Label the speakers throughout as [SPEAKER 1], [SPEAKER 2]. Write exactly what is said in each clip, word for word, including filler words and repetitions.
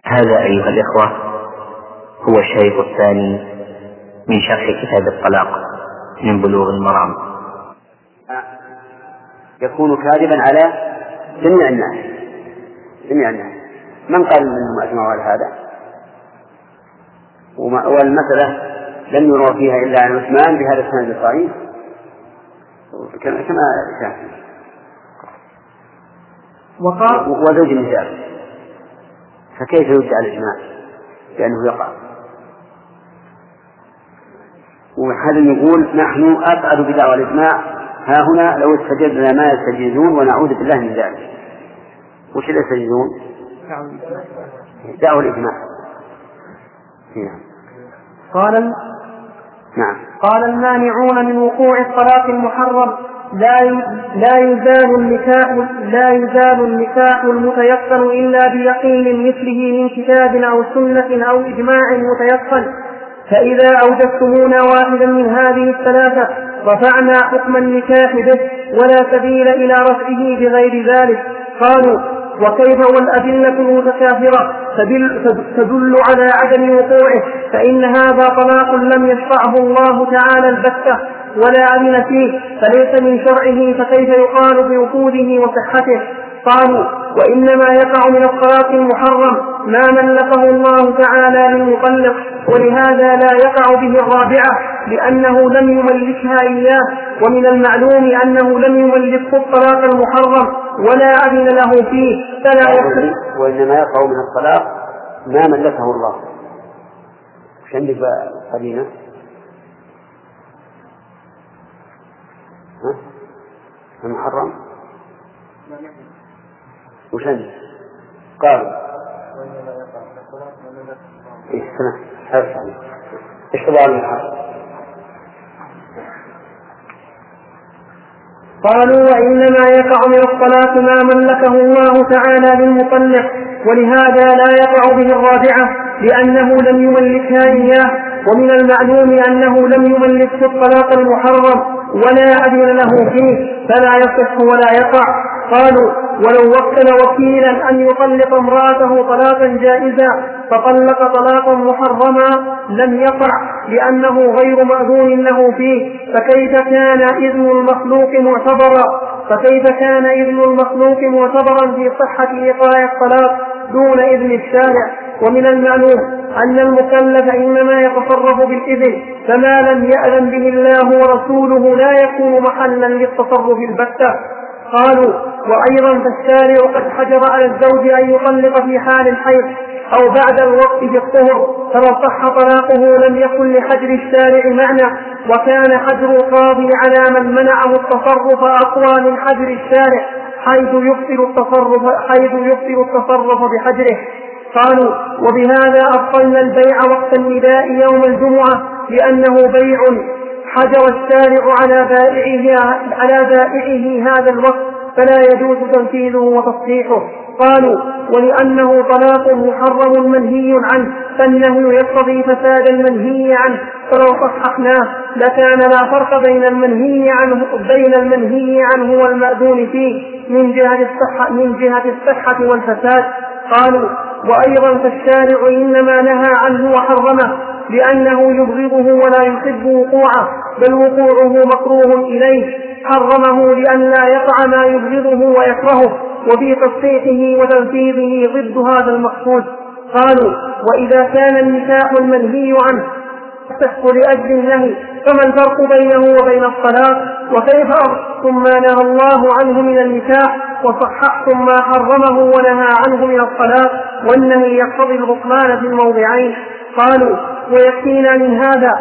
[SPEAKER 1] هذا أيها الإخوة هو الشريط الثاني من شرح كتاب الطلاق من بلوغ المرام.
[SPEAKER 2] يكون كاذبا على جميع الناس جميع الناس من قال منهم أجمعوا على هذا؟ والمسألة لم يروى فيها إلا عن عثمان بهذا السند الصحيح كما كان وزوج النساء، فكيف يرجع الإجماع لأنه يقع؟ وهذا يقول نحن أسعد بدعوى الإجماع ها هنا لو استجدنا ما يستجيزون ونعوذ بالله من ذلك. وش اللي يستجيزون؟ دعوى الإجماع.
[SPEAKER 3] قال
[SPEAKER 2] نعم.
[SPEAKER 3] قال المانعون من وقوع الطلاق المحرم لا لا يزال النكاح لا يزال النكاح المتيقن إلا بيقين مثله من كتاب أو سنة أو إجماع متيقن، فإذا أوجدتمونا واحدا من هذه الثلاثة رفعنا حكم النكاح به ولا سبيل إلى رفعه بغير ذلك. قالوا وكيف والأدلة المتكاثرة تدل على عدم وقوعه، فإن هذا طلاق لم يشرعه الله تعالى البتة ولا أذن فيه فليس من شرعه، فكيف يقال بوقوعه وصحته؟ قالوا وإنما يقع من الطلاق المحرم ما ملكه الله تعالى للمطلق، ولهذا لا يقع به الرابعة لأنه لم يملكها إياه، ومن المعلوم أنه لم يملكه الطلاق المحرم ولا أذن له فيه فلا يقع.
[SPEAKER 2] وإنما يقع من الطلاق ما ملكه الله. وش عندك قرينة؟ ها؟ المحرم وش عندك؟ قالوا إيه سنة حرص عليه إيش تبع المحرم؟
[SPEAKER 3] قالوا وإنما يقع من الطلاق ما ملكه الله تعالى للمطلق، ولهذا لا يقع به الرابعة لأنه لم يملكها إياه، ومن المعلوم أنه لم يملكه الطلاق المحرم ولا أذن له فيه فلا يصح ولا يقع. قالوا ولو وكل وكيلا أن يطلق امرأته طلاقا جائزا فطلق طلاقا محرما لم يقع لأنه غير مأذون له فيه، فكيف كان إذن المخلوق معتبرا فكيف كان إذن المخلوق معتبرا في صحة إيقاع الطلاق دون إذن الشارع؟ ومن المعلوم أن المكلف إنما يتصرف بالإذن، فما لم يأذن به الله ورسوله لا يكون محلا للتصرف البتة. قالوا وأيضا فالشارع قد حجر على الزوج أن يطلق في حال الحيض أو بعد الوقت في الطهر، فلو صح طلاقه لم يكن لحجر الشارع معنى، وكان حجر القاضي على من منعه التصرف أقوى من حجر الشارع حيث يبطل التصرف حيث يبطل التصرف بحجره. قالوا وبهذا أبطلنا البيع وقت النداء يوم الجمعة لأنه بيع حجر الشارع على بائعه على بائعه هذا الوقت فلا يجوز تنفيذه وتصحيحه. قالوا ولأنه طلاق محرم منهي عنه فإنه يقتضي فساد المنهي عنه، فلو صححناه لكان لا فرق بين المنهي عنه بين المنهي عنه والمأذون فيه من جهة الصحة من جهة الصحة والفساد. قالوا وأيضا فالشارع إنما نهى عنه وحرمه لأنه يبغضه ولا يحب وقوعه، بل وقوعه مكروه إليه، حرمه لأن لا يقع ما يبغضه ويكرهه، وفي تصحيحه وتنفيذه ضد هذا المقصود. قالوا وإذا كان النكاح المنهي عنه يصح لأجل النهي فما الفرق بينه وبين الطلاق؟ وكيف أردتم ما نهى الله عنه من النكاح وصححتم ما حرمه ونهى عنه من الطلاق؟ والنهي يقتضي البطلان في الموضعين. قالوا ويكفينا من هذا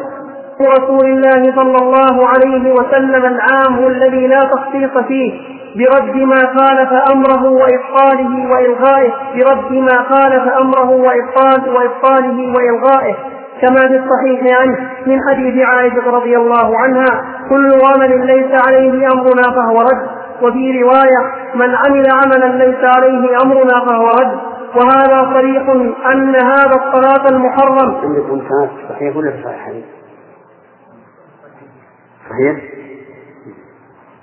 [SPEAKER 3] رسول الله صلى الله عليه وسلم العام الذي لا تخصيص فيه برد ما خالف أمره وإبطاله وإلغائه برد ما خالف أمره وإبطال وإبطاله وإلغائه، كما في الصحيح عنه من حديث عائشة رضي الله عنها كل عمل ليس عليه أمرنا فهو رد، وفي رواية من عمل عملا ليس عليه أمرنا فهو رد. وهذا صريح أن هذا الطلاق المحرم
[SPEAKER 2] عندكم كانت صحيح ولا صحيح؟ صحيح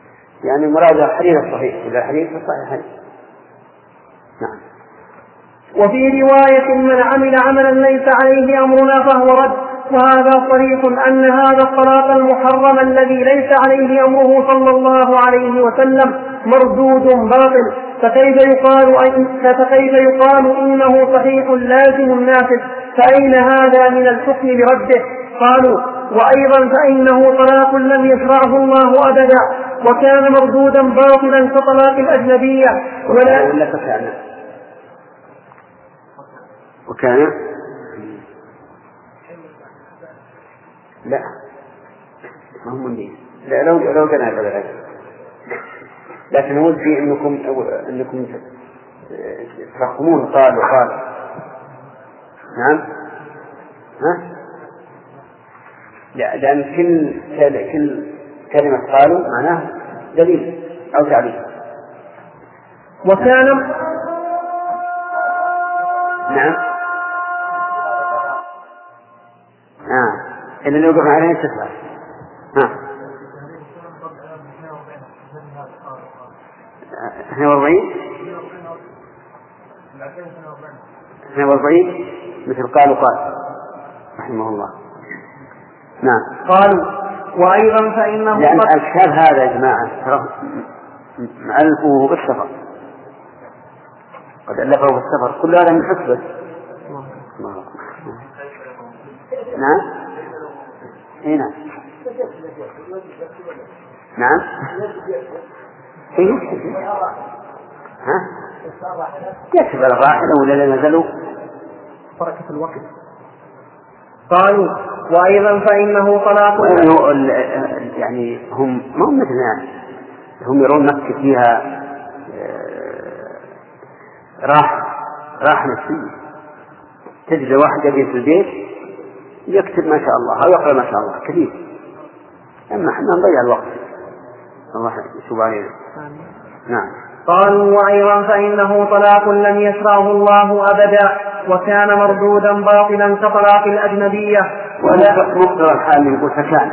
[SPEAKER 2] يعني مراد حديث الصحيح إذا حديث الصحيح. نعم
[SPEAKER 3] وفي رواية من عمل عملا ليس عليه أمرنا فهو رد. وهذا صريح أن هذا الطلاق المحرم الذي ليس عليه أمره صلى الله عليه وسلم مردود باطل، فكيف يقال, فكيف يقال إنه صحيح لازم نافذ؟ فأين هذا من الحكم برده؟ قالوا وأيضا فإنه طلاق لم يشرعه الله أبدا وكان مردودا باطلا كطلاق الأجنبية. ولا
[SPEAKER 2] ولا فكان وكان لا ما هم منين لا لو لو كان هذا الغير، لكن ودي انكم انكم تفهمون قال وقال. نعم ها لا لأن كل كل كلمة قالوا معناه دليل أو تعليل.
[SPEAKER 3] وكان
[SPEAKER 2] نعم آه إن اللي يوقف عليه تسعة. ها اثنين وأربعين اثنين وأربعين مثل قالوا قال رحمه الله. نعم
[SPEAKER 3] قالوا وأيضا فإنه
[SPEAKER 2] لأن الكتاب هذا يا جماعة مألفه بالسفر، قد ألفه بالسفر، كل هذا من حسبه. نعم هنا نعم ها يكتب الراحلة ولا نزلوا
[SPEAKER 3] بركة الوقت. قالوا وأيضا فإنه طلاق
[SPEAKER 2] يعني هم ما هم مثلنا، هم يرون مكة فيها راحة راحة نفسية، تجد واحد يبي في البيت يكتب ما شاء الله أو يقرأ ما شاء الله كثير، أما احنا نضيع الوقت الله يشوف علينا. نعم.
[SPEAKER 3] قالوا وأيضا فإنه طلاق لم يشرعه الله أبدا وكان مردودا باطلا كطلاق الأجنبية.
[SPEAKER 2] ولا مقدر الحال يقول فكان.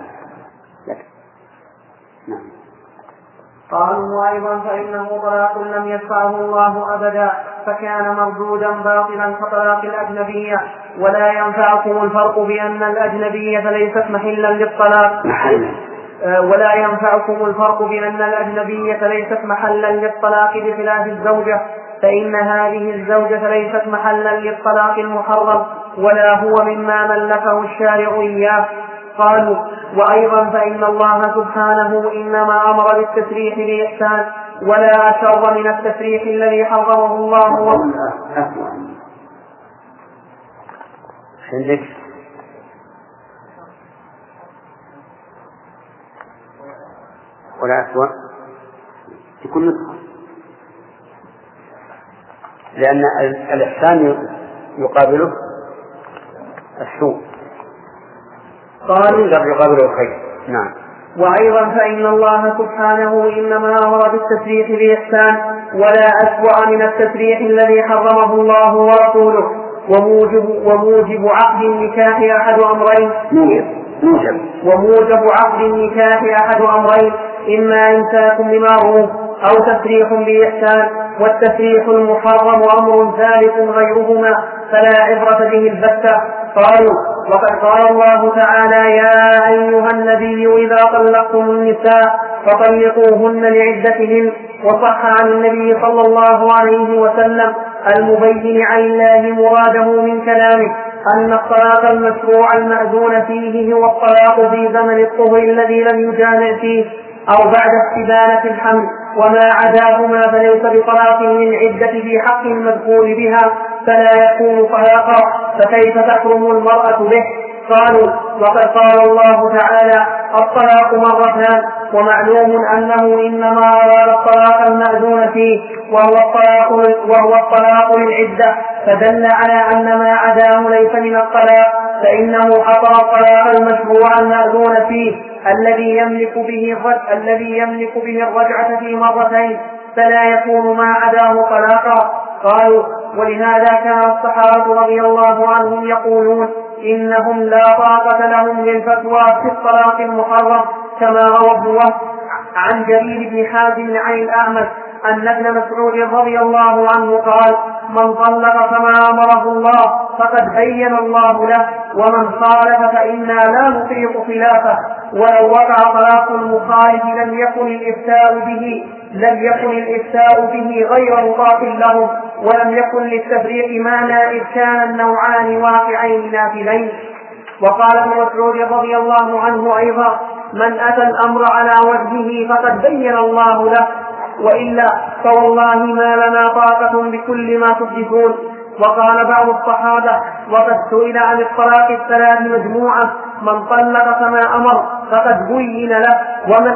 [SPEAKER 2] نعم.
[SPEAKER 3] قالوا وأيضا فإنه طلاق لم يشرعه الله أبدا فكان مردودا باطلا كطلاق الأجنبية. ولا ينفعكم الفرق بأن الأجنبية ليست محلا للطلاق ولا ينفعكم الفرق بأن الأجنبية ليست محلا للطلاق بخلاف الزوجة، فإن هذه الزوجة ليست محلا للطلاق المحرم ولا هو مما ملكه الشارع إياه. قالوا وأيضا فإن الله سبحانه إنما أمر بالتسريح بإحسان ولا أشر من التسريح الذي حرمه الله.
[SPEAKER 2] عندك ولا أسوأ في كل نسخة، لأن الإحسان يقابله السوء.
[SPEAKER 3] قالوا
[SPEAKER 2] يقابله الخير. نعم.
[SPEAKER 3] وأيضا فإن الله سبحانه إنما أمر بالتسريح بإحسان ولا أسوأ من التسريح الذي حرمه الله ورسوله. وموجب, وموجب عقد النكاح أحد أمرين
[SPEAKER 2] موجب
[SPEAKER 3] وموجب عقد النكاح أحد أمرين إما إمساك بمعروف أو تسريح بإحسان، والتسريح المحرم أمر ثالث غيرهما فلا عبرة به البتة. قالوا وقد قال الله تعالى يا أيها النبي إذا طلقتم النساء فطلقوهن لعدتهن. وصح عن النبي صلى الله عليه وسلم المبين عن الله مراده من كلامه أن الطلاق المشروع المأذون فيه هو الطلاق في زمن الطهر الذي لم يجامع فيه أو بعد استبانة الحمل، وما عداهما فليس بطلاق للعدة في حق المذكور بها فلا يكون طلاقا، فكيف تحرم المرأة به؟ قالوا وقد قال الله تعالى الطلاق مرتان، ومعلوم أنه إنما أراد الطلاق المأذون فيه وهو الطلاق, وهو الطلاق للعدة، فدل على أن ما عداه ليس من الطلاق، فإنه حصر الطلاق المشروع المأذون فيه الذي يملك به الرجعة الذي يملك به الرجعة في مرتين، فلا يكون ما عداه طلاقا. قالوا ولهذا كان الصحابة رضي الله عنهم يقولون إنهم لا طاقة لهم للفتوى في الطلاق المحرم، كما روى ابن وهب عن جرير بن حازم عن الأعمش أن ابن مسعود رضي الله عنه قال: من طلق فما أمره الله فقد بين الله له، ومن خالف فإنا لا نطيق خلافه، ولو وقع طلاق المخالف لم يكن الإفتاء به لم يكن الإفتاء به غير مضاف له، ولم يكن للتفريق معنى إذ كان النوعان واقعين نافذين. وقال ابن مسعود رضي الله عنه أيضا: من أتى الأمر على وجهه فقد بين الله له، وإلا فوالله ما لنا طاقة بكل ما تحدثون. وقال بعض الصحابة: وقد سئل عن الطلاق الثلاث مجموعة: من طلق فما أمر فقد بين له، ومن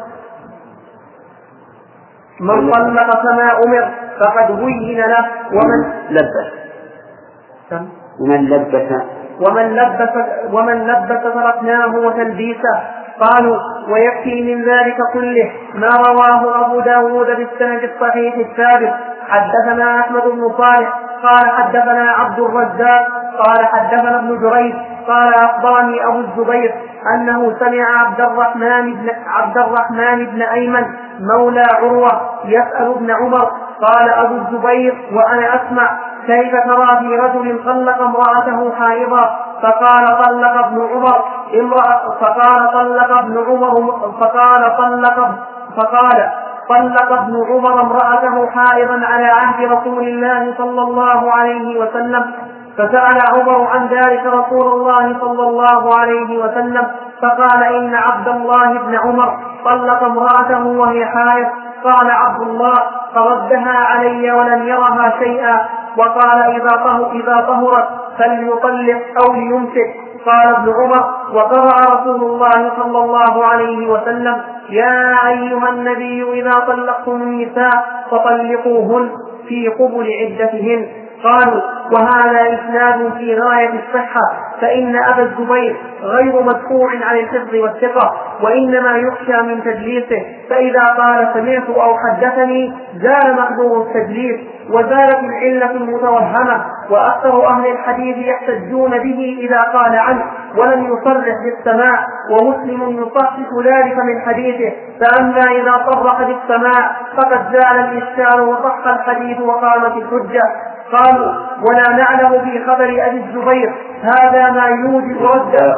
[SPEAKER 3] من طلق فما أمر فقد بين له، ومن
[SPEAKER 2] لبس ومن لبس
[SPEAKER 3] ومن لبس ومن لبس تركناه وتلبيسه. قالوا: ويكفي من ذلك كله ما رواه أبو داود بالسند الصحيح الثابت: حدثنا أحمد بن صالح قال حدثنا عبد الرزاق قال حدثنا ابن جريج قال أخبرني أبو الزبير أنه سمع عبد الرحمن بن, عبد الرحمن بن أيمن مولى عروة يسأل ابن عمر. قال أبو الزبير: وأنا أسمع: كيف ترى في رجل طلق امرأته حائضا؟ فقال: طلق ابن عمر امرأة فقال طلق ابن عمر فقال طلق فقال طلق ابن عمر امرأته حائضا على عهد رسول الله صلى الله عليه وسلم. فسأل عمر عن ذلك رسول الله صلى الله عليه وسلم فقال: إن عبد الله بن عمر طلق امرأته وهي حائض. قال عبد الله: فردها علي ولم يرها شيئا، وقال: إذا طهرت فليطلق أو ليمسك. قال ابن عمر: وقرأ رسول الله صلى الله عليه وسلم: يا أيها النبي إذا طلقتم النساء فطلقوهن في قبل عدتهن. قالوا: وهذا إسناد في غاية الصحة، فإن أبا الزبير غير مدفوع عن الحفظ والثقة، وإنما يخشى من تدليسه، فإذا قال سمعت أو حدثني زال مقدور التدليس وزالت العلة المتوهمة. وأكثر أهل الحديث يحتجون به إذا قال عنه ولم يصرح بالسماع، ومسلم يصحح ذلك من حديثه، فأما إذا صرح بالسماع فقد زال الإشكال وصح الحديث وقامت الحجة. قالوا: ولا نعلم في خبر أبي الزبير هذا ما يوجب رده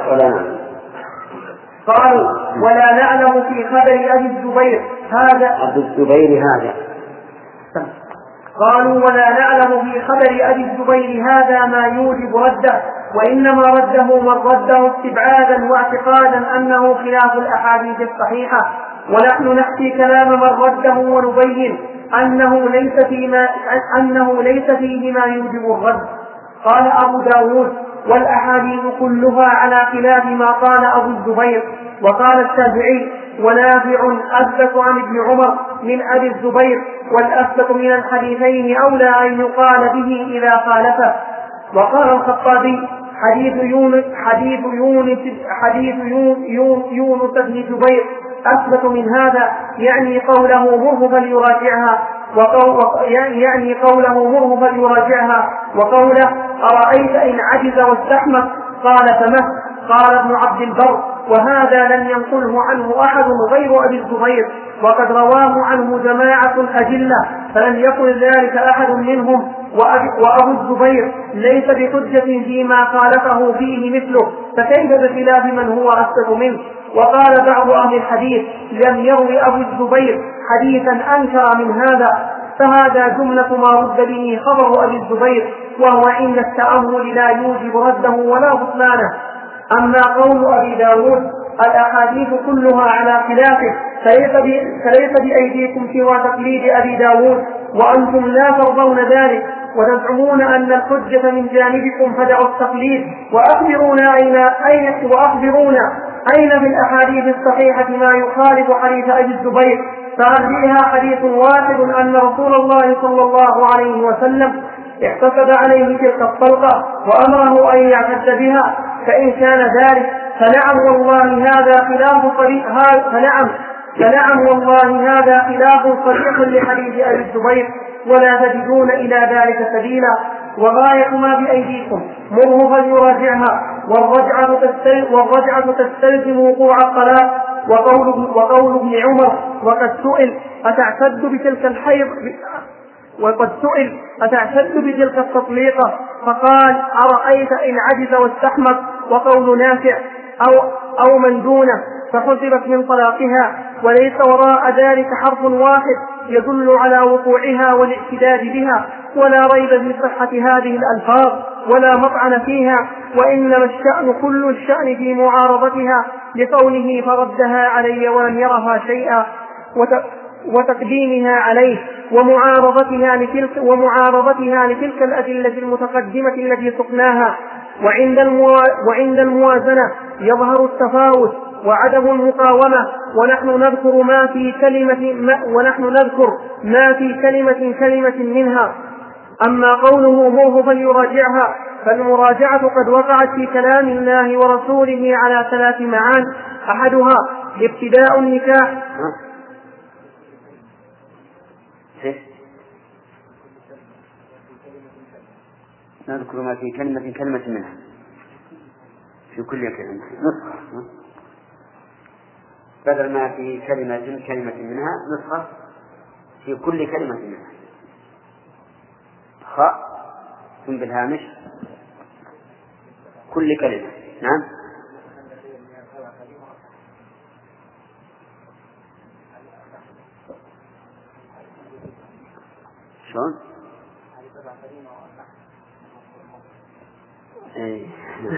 [SPEAKER 3] قالوا ولا نعلم في خبر أبي الزبير هذا
[SPEAKER 2] أبي الزبير هذا
[SPEAKER 3] قالوا ولا نعلم في خبر أبي الزبير هذا ما يوجب رده، وإنما رده من رده استبعادا واعتقادا أنه خلاف الأحاديث الصحيحة، ونحن نحكي كلام من رده ونبين أنه ليس فيما أنه ليس فيه ما يوجب الرد. قال أبو داود: والأحاديث كلها على خلاف ما قال أبو الزبير. وقال الشافعي: ونافع أثبت عن ابن عمر من أبي الزبير، والأثبت من الحديثين أولى أن يقال به إذا خالفه. وقال الخطابي: حديث يونس حديث يونس حديث يونس بن جبير أثبت من هذا، يعني قوله مره فليراجعها وقول يعني قوله مره فليراجعها وقوله أرأيت إن عجز واستحمق قال فمه. قال ابن عبد البر: وهذا لم ينقله عنه أحد غير أبي الزبير، وقد رواه عنه جماعة أجلة فلم يقل ذلك أحد منهم، وأبو الزبير ليس بحجة فيما خالفه فيه مثله، فكيف بخلاف من هو أثبت منه؟ وقال بعض أهل الحديث: لم يروي أبو الزبير حديثا أنكر من هذا، فهذا جملة ما رد به خبر أبي الزبير، وهو عند التأمل لا يوجب رده ولا بطلانه. أما قول أبي داود: الأحاديث كلها على خلافه، فليس بأيديكم سوى تقليد أبي داود، وأنتم لا ترضون ذلك وتزعمون أن الحجة من جانبكم، فدعوا التقليد وأخبرونا أين أين وأخبرونا أين في الأحاديث الصحيحة ما يخالف حديث أبي الزبير، فهل فيها حديث واحد أن رسول الله صلى الله عليه وسلم احتسب عليه تلك الطلقة وأمره أن يعتد بها؟ فإن كان ذلك فنعم والله هذا خلاف صريح فنعم فنعم والله هذا خلاف صريح لحديث أبي الزبير، ولا تجدون إلى ذلك سبيلا. وغاية ما بأيديكم مره فليراجعها، والرجعة تستلزم وقوع الطلاق، وقول, وقول ابن عمر وقد سئل أتعتد بتلك الحيض وقد سئل أتعتد بتلك التطليقة فقال أرأيت إن عجز واستحمق. وقول نافع أو, أو من دونه فحسبت من طلاقها، وليس وراء ذلك حرف واحد يدل على وقوعها والاعتداد بها، ولا ريب في صحة هذه الألفاظ ولا مطعن فيها، وإنما الشأن كل الشأن في معارضتها لقوله فردها علي ولم يرها شيئا وتقديمها عليه ومعارضتها لتلك, ومعارضتها لتلك الأدلة المتقدمة التي سقناها. وعند, الموا... وعند الموازنة يظهر التفاوت وعدم المقاومة، ونحن نذكر ما في كلمة ما ونحن نذكر ما في كلمة كلمة منها. أما قوله موه فليراجعها فالمراجعة قد وقعت في كلام الله ورسوله على ثلاث معان، أحدها ابتداء النكاح.
[SPEAKER 2] نذكر ما في كلمة كلمة منها في كل كلمة نسخة، بدل ما في كلمة كلمة منها نسخة في كل كلمة منها. خاء ثم بالهامش كل كلمة. نعم شلون؟ ايه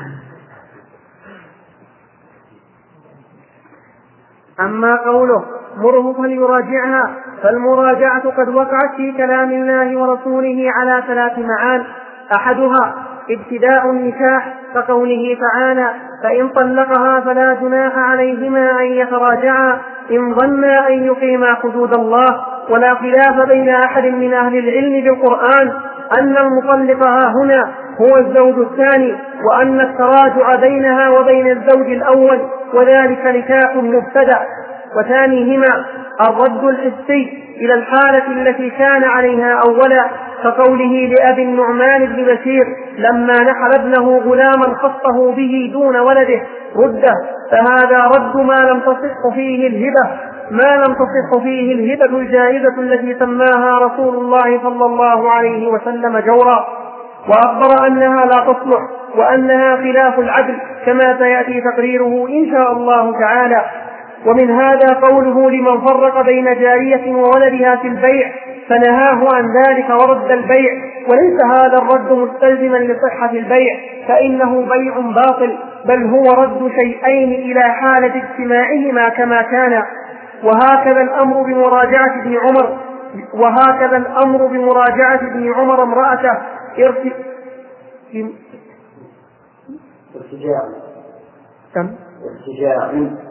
[SPEAKER 3] أما قوله مره فليراجعها فالمراجعة قد وقعت في كلام الله ورسوله على ثلاث معان، أحدها ابتداء النكاح كقوله تعالى فإن طلقها فلا جناح عليهما أن يتراجعا إن ظنا أن يقيما حدود الله. ولا خلاف بين أحد من أهل العلم بالقرآن أن المطلق ها هنا هو الزوج الثاني، وأن التراجع بينها وبين الزوج الأول وذلك نكاح مبتدأ. وثانيهما الرد الحسي إلى الحالة التي كان عليها أولا كقوله لأبي النعمان بن بشير لما نحل ابنه غلاما خصه به دون ولده رده، فهذا رد ما لم تصح فيه الهبة ما لم تصح فيه الهبة الجائزة التي سماها رسول الله صلى الله عليه وسلم جورا، وأخبر أنها لا تصلح وأنها خلاف العدل كما سيأتي تقريره إن شاء الله تعالى. ومن هذا قوله لمن فرق بين جارية وولدها في البيع فنهاه عن ذلك ورد البيع، وليس هذا الرد مستلزما لصحة البيع فإنه بيع باطل، بل هو رد شيئين إلى حالة اجتماعهما كما كان. وهكذا الأمر بمراجعة ابن عمر وهكذا الأمر بمراجعة ابن عمر امرأته
[SPEAKER 2] ارتجاع ارتجاع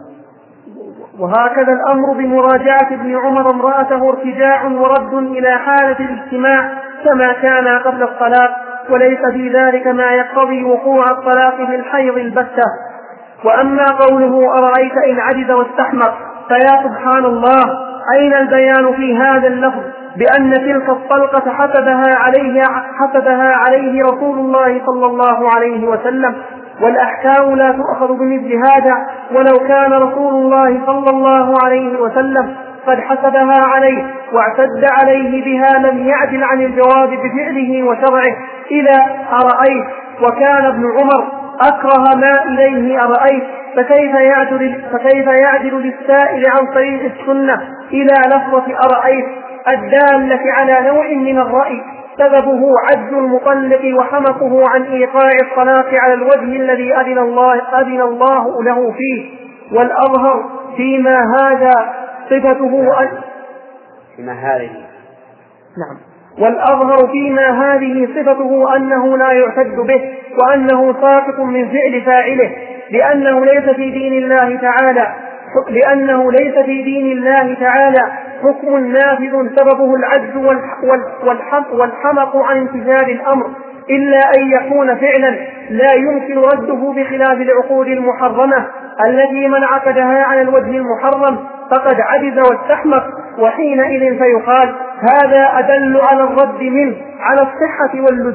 [SPEAKER 3] وهكذا الأمر بمراجعة ابن عمر امرأته ارتجاع ورد إلى حالة الاجتماع كما كان قبل الطلاق، وليس في ذلك ما يقتضي وقوع الطلاق في الحيض البتة. وأما قوله أرأيت إن عجز واستحمق فيا سبحان الله أين البيان في هذا اللفظ بأن تلك الطلقة حسبها عليه, حسبها عليه رسول الله صلى الله عليه وسلم، والأحكام لا تؤخذ بمثل هذا، ولو كان رسول الله صلى الله عليه وسلم قد حسبها عليه واعتد عليه بها لم يعدل عن الجواب بفعله وشرعه إلى أرأيت، وكان ابن عمر أكره ما إليه أرأيت، فكيف يعدل, فكيف يعدل للسائل عن طريق السنة إلى لفظة أرأيت الدالة على نوع من الرأي سببه عجز المطلق وحمقه عن إيقاع الطلاق على الوجه الذي أذن الله, أذن الله له فيه. والأظهر فيما هذا صفته أن...
[SPEAKER 2] فيما هذه
[SPEAKER 3] نعم والأظهر فيما هذه صفته أنه لا يعتد به وأنه ساقط من فعل فاعله، لأنه ليس في دين الله تعالى لأنه ليس في دين الله تعالى حكم نافذ سببه العجز والحمق عن امتثال الأمر، إلا أن يكون فعلا لا يمكن رده بخلاف العقود المحرمة التي من عقدها على الوجه المحرم فقد عجز واستحمق، وحينئذ فيقال هذا أدل على الرد منه على الصحة واللزوم،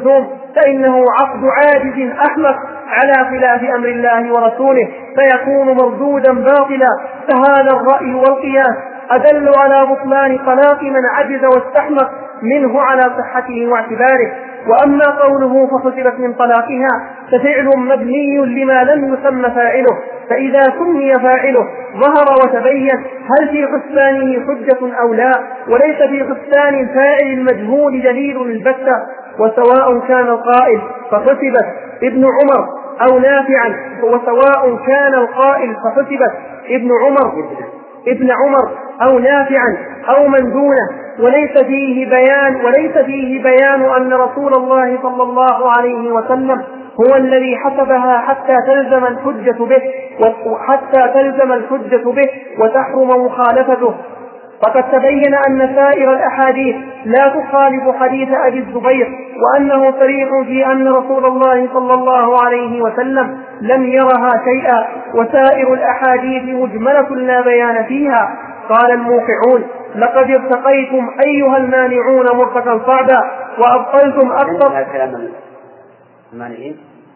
[SPEAKER 3] فإنه عقد عاجز أحمق على خلاف أمر الله ورسوله، فيكون مردودا باطلا. فهذا الرأي والقياس أدل على بطلان طلاق من عجز واستحمق منه على صحته واعتباره. وأما قوله فحسبت من طلاقها ففعل مبني لما لم يسمى فاعله، فإذا سمي فاعله ظهر وتبين هل في حسبانه حجة أو لا، وليس في حسبان الفاعل المجهول دليل البتة. وسواء كان القائل فحسبت ابن عمر أو نافعا وسواء كان القائل فحسبت ابن عمر ابن عمر أو نافعا أو من دونه، وليس فيه بيان وليس فيه بيان أن رسول الله صلى الله عليه وسلم هو الذي حسبها حتى تلزم الحجة به وحتى تلزم الحجة به وتحرم مخالفته. فقد تبين أن سائر الأحاديث لا تخالف حديث أبي الزبير، وأنه صريح في أن رسول الله صلى الله عليه وسلم لم يرها شيئا، وسائر الأحاديث مجملة لا بيان فيها. قال الموقعون لقد ارتقيتم أيها المانعون مرتقا صعدا وأبطلتم أكثر.
[SPEAKER 2] كلام المانعين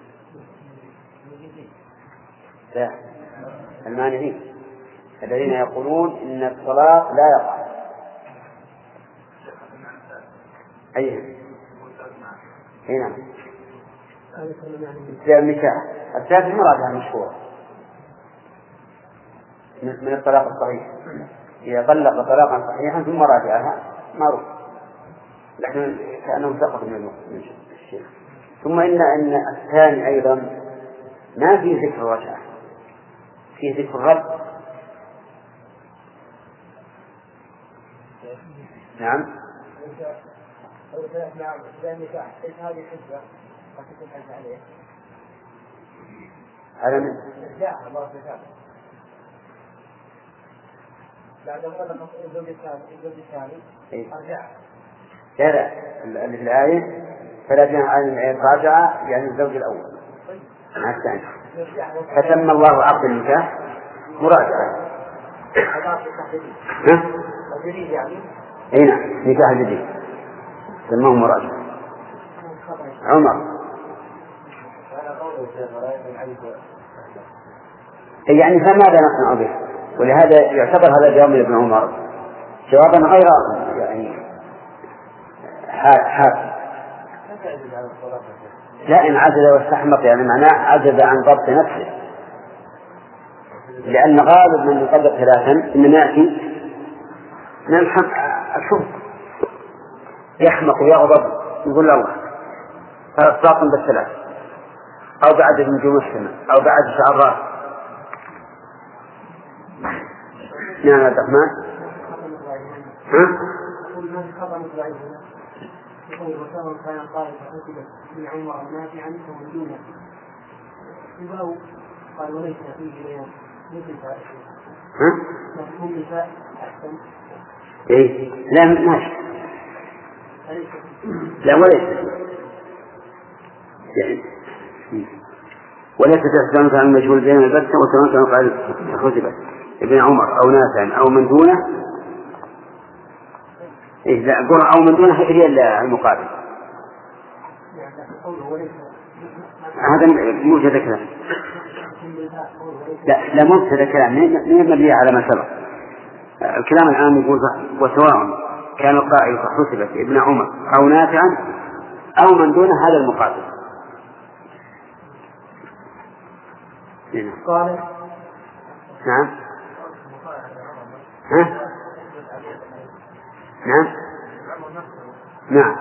[SPEAKER 2] لا المانعين الذين يقولون إن الطلاق لا يقع. أيه هنا ابتداء النكاح الثالث مرادها مشهورة من الطلاق الصحيح، إذا طلق طلاقا صحيحا ثم راجعها معروف، لكن كأنه سقط من الشيخ. ثم إن أن الثاني أيضا ما فيه ذكر الرجعة، فيه ذكر الرد. نعم هذا من بعد طلق الزوج الثاني الزوج الثاني أرجع. لا لا اللي في الآية فلا جناح عليه أن راجع يعني الزوج الأول مع الثاني، فتم الله عقد النكاح مراجعة. ها؟ أي نعم نكاح جديد سماه مراجعة. عمر يعني فماذا نصنع به؟ ولهذا يعتبر هذا جواب ابن عمر جوابا غير يعني حاد. لا إن عجز واستحمق يعني معناه عجز عن ضبط نفسه، لأن غالب من يطلق ثلاثا إنما يأتي من الحمق يحمق ويغضب يقول الله هذا صاق بالثلاث أو بعد نجوم السماء أو بعد شعر راس. نعم عبد الرحمن. ها؟ يقول وسواء كان قائل فحسب ابن عمر نافعا فمن دونه يبقى قال وليس فيه بيان مثل فائده. ها؟ مفهوم الفاء أحسن. إيه لا ماشي لا وليس يعني وليس تحسن كان المجهول بين البتة وسواء كان قائل فحسب ابن عمر أو نافعا أو من دونه. إيه لا قرأ أو من دونه هي المقابل هذا موجد كلام. لا لا مبتدأ كلام من مبني على ما سبق. الكلام الآن يقول وسواء كان القائل فحسبت ابن عمر أو نافعا أو من دونه هذا المقابل.
[SPEAKER 3] قال
[SPEAKER 2] نعم ها نعم نعم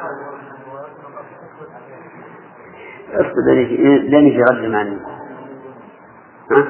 [SPEAKER 2] اصبر لن يجي رد معني. ها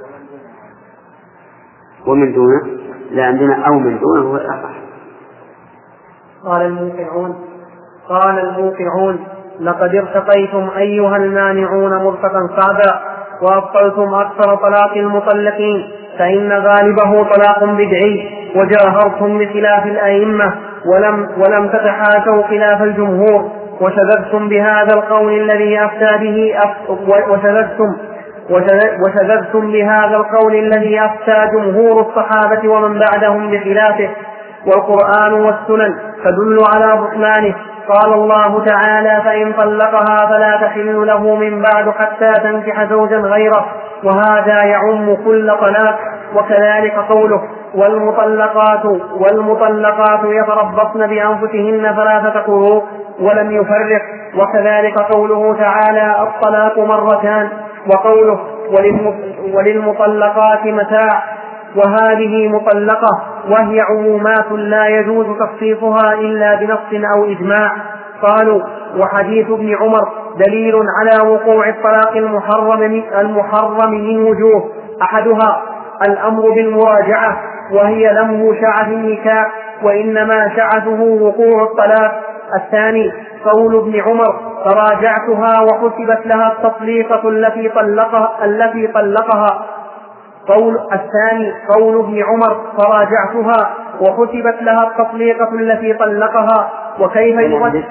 [SPEAKER 2] ومن دونه لا عندنا أو من دونه هو الأصح.
[SPEAKER 3] قال الموقعون قال الموقعون لقد ارتقيتم أيها المانعون مرتقا صعبا وأبطلتم أكثر طلاق المطلقين، فإن غالبه طلاق بدعي وجاهرتم بخلاف الأئمة ولم, ولم تتحاكوا خلاف الجمهور وشذذتم بهذا القول الذي أفتى به وشذذتم وشذذتم بهذا القول الذي أفتى جمهور الصحابة ومن بعدهم بخلافه، والقرآن والسنن تدل على بطلانه قال الله تعالى: فإن طلقها فلا تحل له من بعد حتى تنكح زوجا غيره، وهذا يعم كل طلاق. وكذلك قوله: والمطلقات والمطلقات يتربصن بأنفسهن ثلاثة قروء، ولم يفرق. وكذلك قوله تعالى: الطلاق مرتان. وقوله: وللمطلقات متاع، وهذه مطلقة، وهي عمومات لا يجوز تخصيصها إلا بنص أو إجماع. قالوا: وحديث ابن عمر دليل على وقوع الطلاق المحرم المحرم من وجوه: أحدها الأمر بالمراجعة، وهي لم شعث النكاح، وإنما شعثه وقوع الطلاق. الثاني قول ابن عمر: فراجعتها وحسبت لها التطليقة التي طلقها التي طلقها قول الثاني قول ابن عمر: فراجعتها وحسبت لها التطليقة التي طلقها. وكيف يغد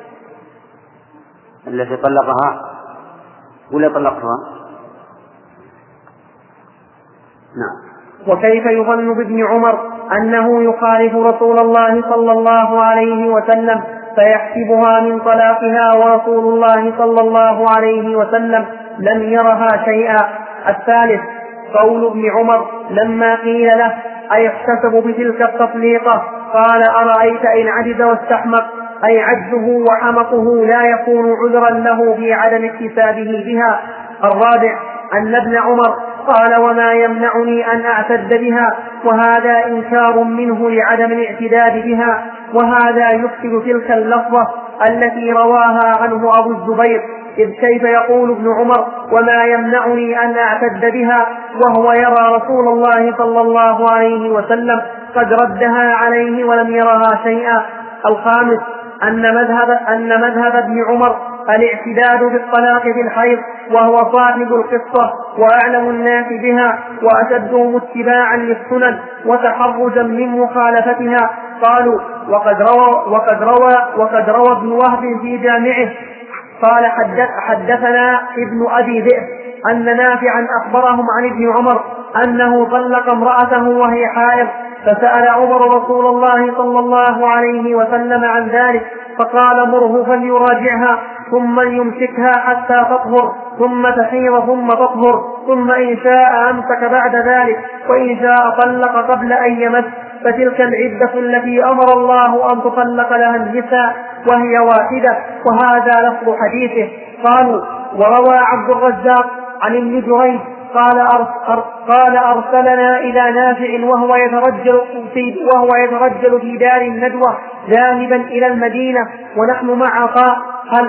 [SPEAKER 2] التي طلقها ولا طلقها؟ نعم.
[SPEAKER 3] وكيف يظن بابن عمر أنه يخالف رسول الله صلى الله عليه وسلم فيحسبها من طلاقها، ورسول الله صلى الله عليه وسلم لم يرها شيئا. الثالث قول ابن عمر لما قيل له: أيحتسب بتلك التطليقة؟ قال: أرأيت إن عجز واستحمق، أي عجزه وحمقه لا يكون عذرا له في عدم اكتسابه بها. الرابع أن ابن عمر قال: وما يمنعني أن أعتد بها، وهذا إنكار منه لعدم الاعتداد بها، وهذا يفسد تلك اللفظة التي رواها عنه أبو الزبير، إذ كيف يقول ابن عمر: وما يمنعني أن أعتد بها، وهو يرى رسول الله صلى الله عليه وسلم قد ردها عليه ولم يرها شيئا. الخامس أن مذهب, أن مذهب ابن عمر الاعتداد بالطلاق في الحيض، وهو صاحب القصة وأعلم الناس بها وأشدهم اتباعا للسنن وتحرجا من مخالفتها. قالوا: وقد روى, وقد روى, وقد روى ابن وهب في جامعه قال: حدث حدثنا ابن أبي ذئب أن نافعا أخبرهم عن ابن عمر أنه طلق امرأته وهي حائض، فسأل عمر رسول الله صلى الله عليه وسلم عن ذلك، فقال: مره فليراجعها، ثم يمسكها حتى تطهر، ثم تحيض ثم تطهر، ثم إن شاء أمسك بعد ذلك، وإن شاء طلق قبل أن يمس، فتلك العدة التي أمر الله أن تطلق لها النساء، وهي واحدة. وهذا لفظ حديثه. قالوا: وروى عبد الرزاق عن ابن جريج قال, أرس قال أرسلنا إلى نافع وهو يترجل في, وهو يترجل في دار الندوة ذاهبا إلى المدينة ونحن مع عطاء: هل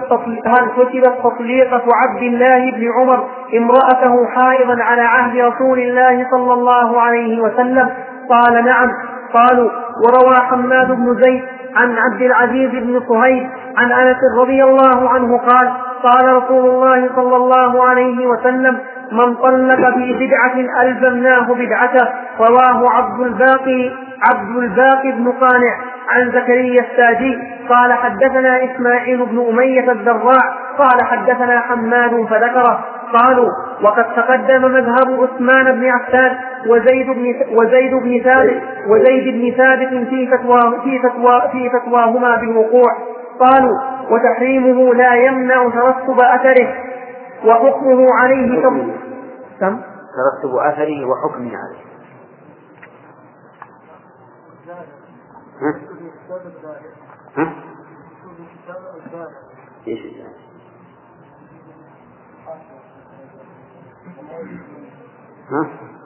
[SPEAKER 3] حسبت تطليقة عبد الله بن عمر امرأته حائضا على عهد رسول الله صلى الله عليه وسلم؟ قال: نعم. قالوا: وروى حماد بن زيد عن عبد العزيز بن صهيب عن أنس رضي الله عنه قال: قال رسول الله صلى الله عليه وسلم: من طلق في بدعة ألزمناه بدعته. رواه عبد الباقي عبد الباقي بن قانع عن زكريا الساجي قال: حدثنا إسماعيل بن أمية الذراع قال: حدثنا حماد فذكره. قالوا: وقد تقدم مذهب عثمان بن عفان وزيد بن وزيد بن ثابت وزيد بن ثابت في فتوى في فتوى في فتواهما بالوقوع. قالوا: وتحريمه لا يمنع ترتب أثره وحكمه عليه كم
[SPEAKER 2] ترتب أثره وحكمه عليه. ها؟ ها؟ إيش ها؟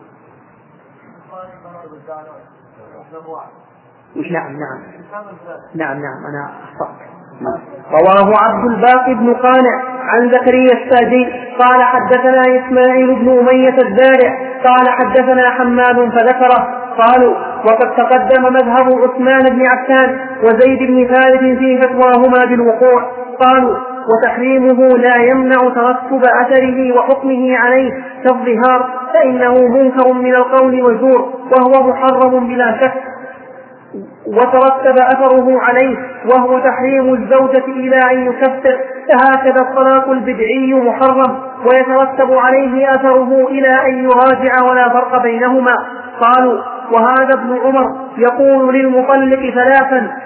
[SPEAKER 3] نعم نعم نعم نعم أنا أخطأت. رواه عبد الباقي بن قانع عن زكريا الساجي قال: حدثنا إسماعيل بن أمية الزارع قال: حدثنا حماد فذكره. قالوا: وقد تقدم مذهب عثمان بن عفان وزيد بن ثابت في فتواهما بالوقوع. قالوا: وتحريمه لا يمنع ترتب أثره وحكمه عليه كالظهار، فإنه منكر من القول والزور، وهو محرم بلا شك، وترتب أثره عليه، وهو تحريم الزوجة إلى أن يكفر، فهكذا الطلاق البدعي محرم ويترتب عليه أثره إلى أن يراجع ولا فرق بينهما. قالوا: وهذا ابن عمر يقول للمطلق ثلاثا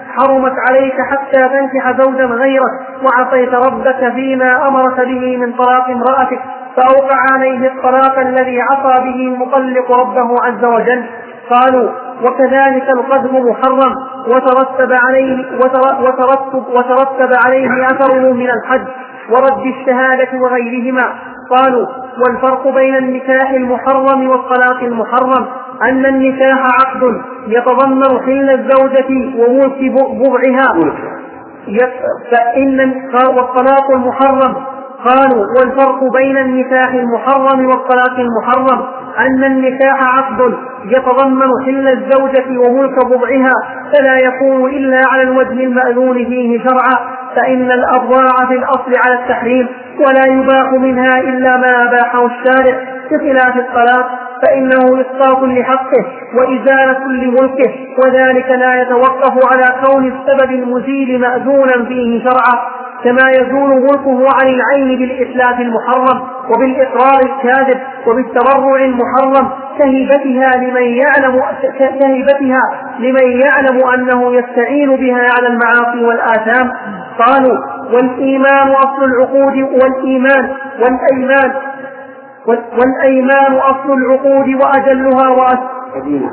[SPEAKER 3] حرمت عليك حتى تنكح زوجا غيرك وعصيت ربك فيما أمرك به من طلاق امرأتك فأوقع عليه الطلاق الذي عصى به المطلق ربه عز وجل. قالوا وكذلك القذف محرم وترتب عليه, وترتب, وترتب عليه أثره من الحج ورد الشهادة وغيرهما. قالوا والفرق بين النكاح المحرم والطلاق المحرم أن النكاح عقد يتضمن حل الزوجة وملك بضعها فإن والطلاق المحرم. قالوا والفرق بين النكاح المحرم والطلاق المحرم أن النكاح عقد يتضمن حل الزوجة وملك بضعها فلا يكون إلا على الوجه المأذون فيه شرعا فإن الأبضاع في الأصل على التحريم ولا يباح منها إلا ما أباحه الشارع بخلاف الطلاق فإنه إسقاط لحقه وإزالة لملكه وذلك لا يتوقف على كون السبب المزيل مأذونا فيه شرعا كما يزول ملكه عن العين بالإتلاف المحرم وبالإقرار الكاذب وبالتبرع المحرم كهبتها لمن يعلم كهبتها لمن يعلم أنه يستعين بها على المعاصي والآثام. قالوا والإيمان أصل العقود والإيمان والأيمان والأيمان أصل العقود وأجلها وأسرها.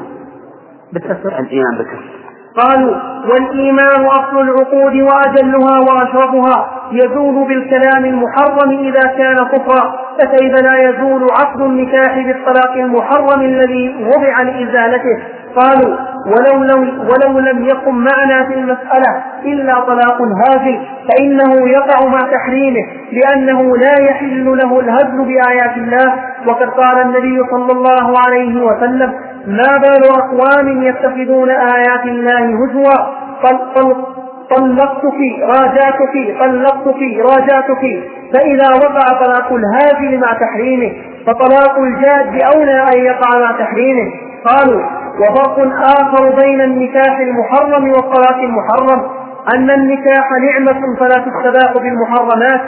[SPEAKER 3] قالوا والإيمان أصل العقود وأجلها وأشرفها يزول بالكلام المحرم إذا كان كفرا فكيف لا يزول عقد النكاح بالطلاق المحرم الذي وضع لإزالته. قالوا ولو, ولو لم يكن معنا في المسألة إلا طلاق هازل فإنه يقع مع تحريمه لأنه لا يحل له الهزل بآيات الله وقد قال النبي صلى الله عليه وسلم ما بال أقوام يتخذون آيات الله هزوا طلقتك راجعتك طلقتك راجعتك فإذا وقع طلاق الهازل مع تحريمه فطلاق الجاد أولى أن يقع مع تحريمه. قالوا وفرق آخر بين النكاح المحرم والطلاق المحرم أن النكاح نعمة فلا تستباح بالمحرمات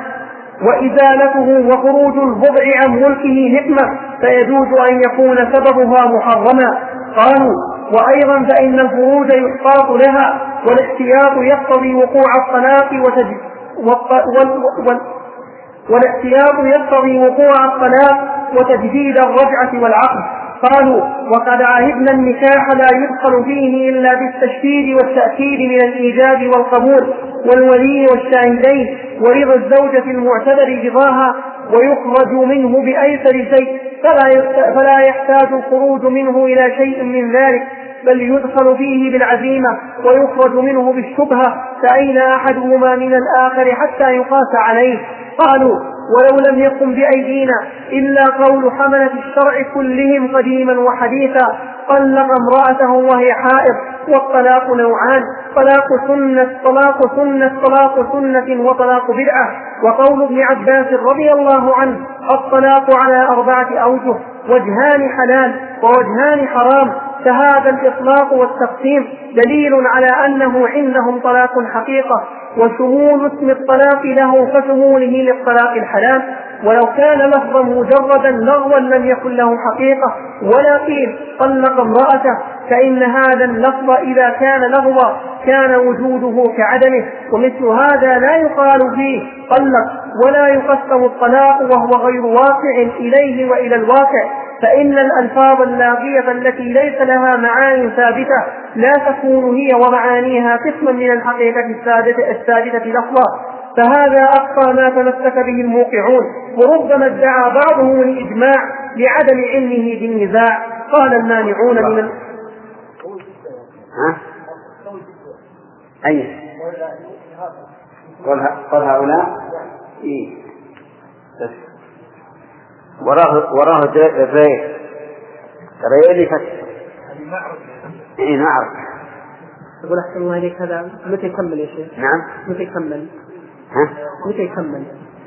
[SPEAKER 3] وإزالته وخروج البضع عن ملكه نقمة فيجوز أن يكون سببها محرما. قالوا وأيضا فإن الفروج يحتاط لها والاحتياط يقتضي وقوع الطلاق وتج... وال... وال... والاحتياط يقتضي وقوع الطلاق وتجديد الرجعة والعقد. قالوا وقد عهدنا النكاح لا يدخل فيه إلا بالتشديد والتأكيد من الإيجاب والقبول والولي والشاهدين ورضا الزوجة المعتبر رضاها ويخرج منه بأيسر شيء فلا يحتاج الخروج منه إلى شيء من ذلك بل يدخل فيه بالعزيمة ويخرج منه بالشبهة فأين أحدهما من الآخر حتى يقاس عليه. قالوا ولو لم يكن بأيدينا إلا قول حملة الشرع كلهم قديما وحديثا طلق امرأته وهي حائض والطلاق نوعان طلاق سنة طلاق سنة طلاق سنة وطلاق بدعة. وقول ابن عباس رضي الله عنه الطلاق على أربعة أوجه وجهان حلال ووجهان حرام فهذا الإطلاق والتقسيم دليل على أنه عندهم طلاق حقيقة وشمول اسم الطلاق له كشموله للطلاق الحلال ولو كان لفظا مجردا لغوا لم يكن له حقيقة ولا قيل طلق امرأته فإن هذا اللفظ إذا كان لغوا كان وجوده كعدمه ومثل هذا لا يقال فيه طلق ولا يقسم الطلاق وهو غير واقع إليه وإلى الواقع فإن الألفاظ اللاغية التي ليس لها معاني ثابتة لا تكون هي ومعانيها قسما من الحقيقة الثابتة لفظا فهذا أقصى ما تمسك به الموقعون وربما ادعى بعضهم الإجماع لعدم علمه بالنزاع. قال المانعون من ال...
[SPEAKER 2] ها؟ أي قال هؤلاء إيه بس وراه وراه الريح الريح اللي فتح إيه نعرف
[SPEAKER 3] يقول أحسن الله إليك هذا متى يكمل يا شيخ؟
[SPEAKER 2] نعم
[SPEAKER 3] متى يكمل؟
[SPEAKER 2] ها؟
[SPEAKER 3] متى يكمل؟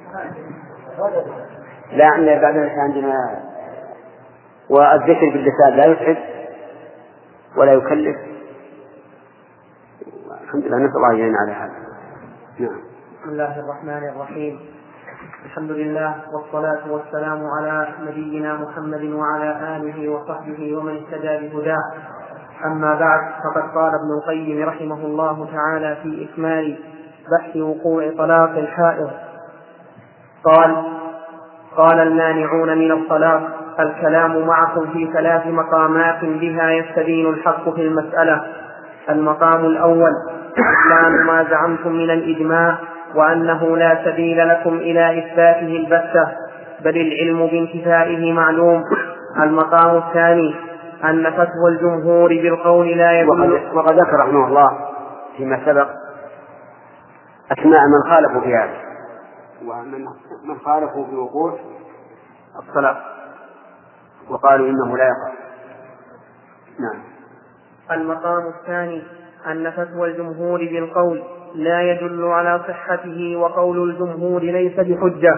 [SPEAKER 2] لا عندنا بعد عندنا والذكر باللسان لا يتعب ولا يكلف الحمد لله نسأل الله يعين على هذا. نعم.
[SPEAKER 3] بسم الله الرحمن الرحيم الحمد لله والصلاة والسلام على نبينا محمد وعلى آله وصحبه ومن اهتدى بهداه. أما بعد، فقد قال ابن القيم رحمه الله تعالى في إكمال بحث وقوع طلاق الحائض قال: قال المانعون من الطلاق: الكلام معكم في ثلاث مقامات بها يستبين الحق في المسألة. المقام الأول إسلام ما زعمتم من الإجماع، وأنه لا سبيل لكم إلى إثباته البتة، بل العلم بانتفائه معلوم. المقام الثاني أن فتوى الجمهور بالقول لا يدل.
[SPEAKER 2] وقد ذكر رحمه الله فيما سبق أسماء من خالفوا في هذا، ومن من خالفوا في وقوع الطلاق وقالوا إنه لا يقع. نعم.
[SPEAKER 3] المقام الثاني أن فتوى الجمهور بالقول لا يدل على صحته، وقول الجمهور ليس بحجة.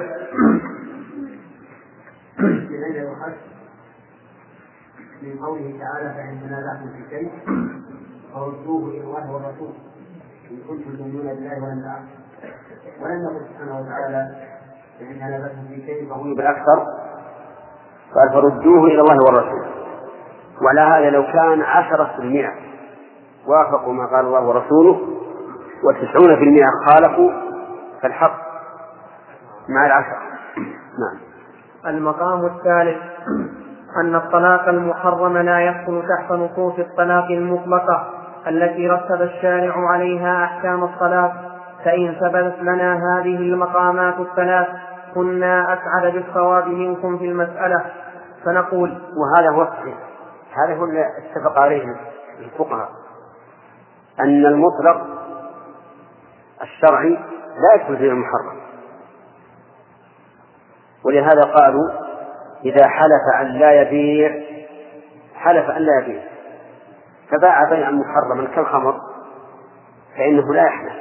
[SPEAKER 4] من قوله تعالى: فإن تنازعتم في شيء فردوه إلى الله والرسول إن كنتم تؤمنون بالله واليوم الآخر. ولم يقل سبحانه وتعالى: فإن تنازعتم في شيء فهو
[SPEAKER 2] بالأكثر، قال: فردوه إلى الله والرسول. وعلى هذا لو كان عشرة في المئة وافقوا ما قال الله ورسوله وتسعون في المئة خالفوا، فالحق مع العشرة. نعم.
[SPEAKER 3] المقام الثالث أن الطلاق المحرم لا يدخل تحت نصوص الطلاق المطلقة التي رتب الشارع عليها أحكام الطلاق، فإن ثبتت لنا هذه المقامات الثلاث كنا أسعد بالصواب منكم في المسألة. فنقول:
[SPEAKER 2] وهذا هو الصحيح، هذا هو اللي اتفق عليه الفقهاء، أن المطلق الشرعي لا يدخل في المحرم. ولهذا قالوا: إذا حلف أن لا يبيع حلف أن لا يبيع فباع بيعا محرما كالخمر فإنه لا يحلف،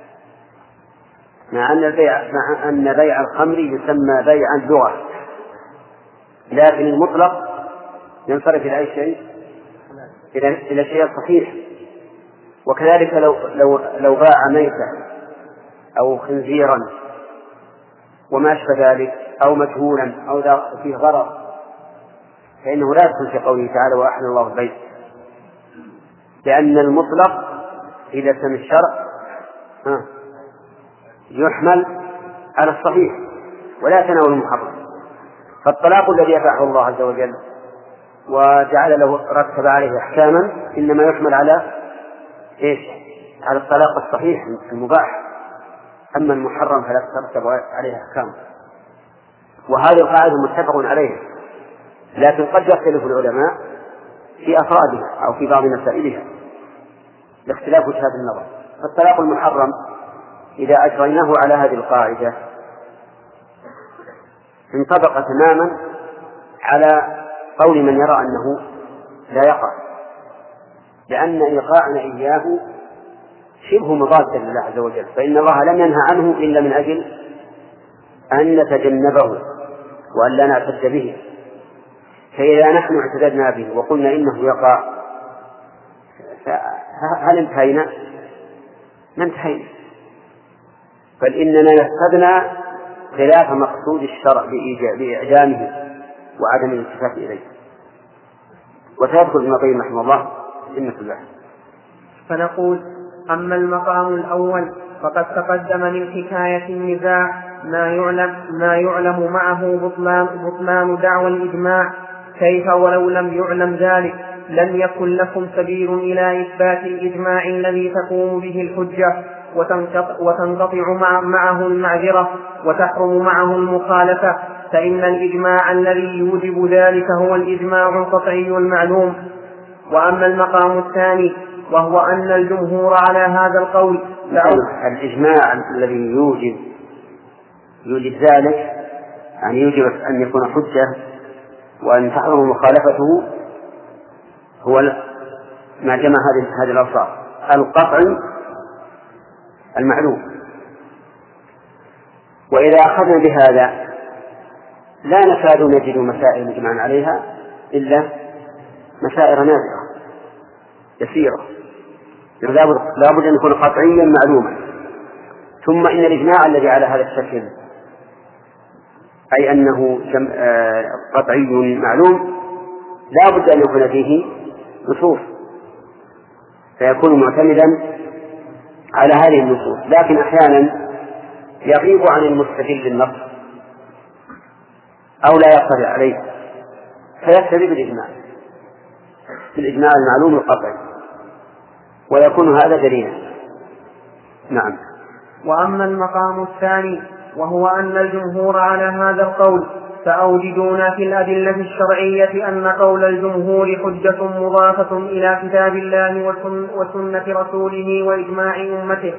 [SPEAKER 2] مع أن البيع مع أن بيع الخمر يسمى بيعا لغة، لكن المطلق ينصرف إلى أي شيء، إلى إلى شيء صحيح. وكذلك لو لو لو باع ميتا أو خنزيرا وما أشبه ذلك أو مجهولا أو فيه غرض فإنه لا يدخل في قوله تعالى: وأحل الله البيع، لأن المطلق إذا سمى الشرع يحمل على الصحيح ولا تناول المحرم. فالطلاق الذي يفعله الله عز وجل وجعل له رتب عليه أحكاما إنما يحمل على إيش؟ على الطلاق الصحيح المباح، أما المحرم فلا ترتب عليه أحكام. وهذه القاعدة متفق عليها، لكن قد يختلف العلماء في أفرادها أو في بعض مسائلها لاختلاف وجهات النظر. فالطلاق المحرم إذا أجريناه على هذه القاعدة انطبق تماما على قول من يرى أنه لا يقع، لأن إيقاعنا إياه شبه مضاد لله عز وجل، فإن الله لم ينهى عنه إلا من أجل أن نتجنبه وأن لا نعتد به. فإذا نحن اعتددنا به وقلنا إنه يقع هل انتهينا؟ ما انتهينا، بل إننا نفذنا خلاف مقصود الشرع بإعدامه وعدم الالتفات إليه. وسيدخل ابن القيم رحمه الله سنة الله.
[SPEAKER 3] فنقول: أما المقام الأول فقد تقدم من حكاية النزاع ما يعلم, ما يعلم معه بطلان, بطلان دعوى الإجماع، كيف ولو لم يعلم ذلك لم يكن لكم سبيل إلى إثبات الإجماع الذي تقوم به الحجة وتنقطع مع معه المعذرة وتحرم معه المخالفة، فإن الإجماع الذي يوجب ذلك هو الإجماع القطعي المعلوم. وأما المقام الثاني وهو أن الجمهور على هذا القول
[SPEAKER 2] الإجماع الذي يوجب يوجب ذلك يعني يوجب أن يكون حجة وأن تحرم مخالفته هو ما جمع هذه هذه الأوصاف: القطعي المعلوم. وإذا أخذنا بهذا لا نكاد نجد مسائل مجمعا عليها إلا مسائل نادرة يسيرة، لا بد أن يكون قطعيا معلوما. ثم إن الإجماع الذي على هذا الشكل أي أنه قطعي معلوم لا بد أن يكون فيه نصوص فيكون معتمدا على هذه النصوص. لكن أحيانا يغيب عن المستدل النص أو لا يقتضي عليه فيقتضي بالإجماع بالإجماع المعلوم القطعي ويكون هذا دليلا. نعم.
[SPEAKER 3] وأما المقام الثاني وهو أن الجمهور على هذا القول فأوجدونا في الأدلة الشرعية أن قول الجمهور حجة مضافة إلى كتاب الله وسنة رسوله وإجماع أمته.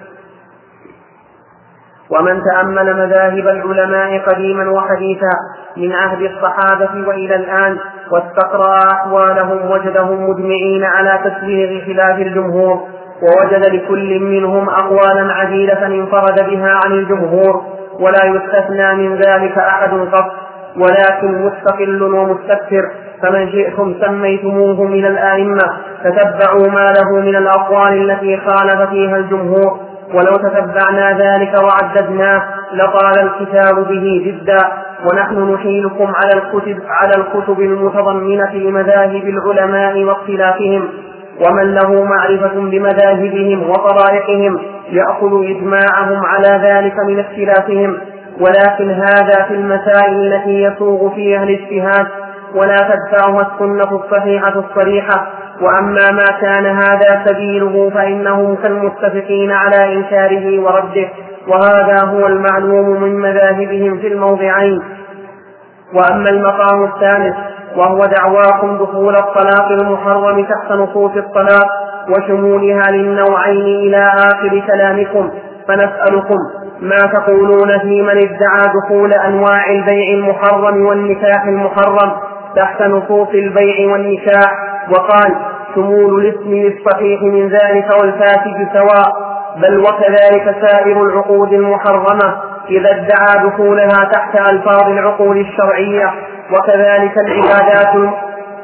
[SPEAKER 3] ومن تأمل مذاهب العلماء قديما وحديثا من عهد الصحابة وإلى الآن واستقرأ أحوالهم وجدهم مجمعين على تسويغ خلاف الجمهور، ووجد لكل منهم أقوالا عديدة انفرد بها عن الجمهور، ولا يستثنى من ذلك أحد قط، ولكن مستقل ومستكثر، فمن شئتم سميتموه من الآئمة تتبعوا ما له من الأقوال التي خالف فيها الجمهور، ولو تتبعنا ذلك وعددناه لطال الكتاب به جدا، ونحن نحيلكم على الكتب, على الكتب المتضمنة لمذاهب العلماء واختلافهم، ومن له معرفة بمذاهبهم وطرائقهم يأخذ إجماعهم على ذلك من اختلافهم، ولكن هذا في المسائل التي يسوغ فيها الاجتهاد ولا تدفعها السنة الصحيحة الصريحة. وأما ما كان هذا سبيله فإنهم كالمتفقين على إنكاره ورده، وهذا هو المعلوم من مذاهبهم في الموضعين. وأما المقام الثالث وهو دعواكم دخول الطلاق المحرم تحت نصوص الطلاق وشمولها للنوعين إلى آخر كلامكم، فنسألكم ما تقولون في من ادعى دخول أنواع البيع المحرم والنكاح المحرم تحت نصوص البيع والنكاح، وقال شمول الاسم للصحيح من ذلك والفاسد سواء، بل وكذلك سائر العقود المحرمة إذا ادعى دخولها تحت ألفاظ العقود الشرعية، وكذلك العبادات الم...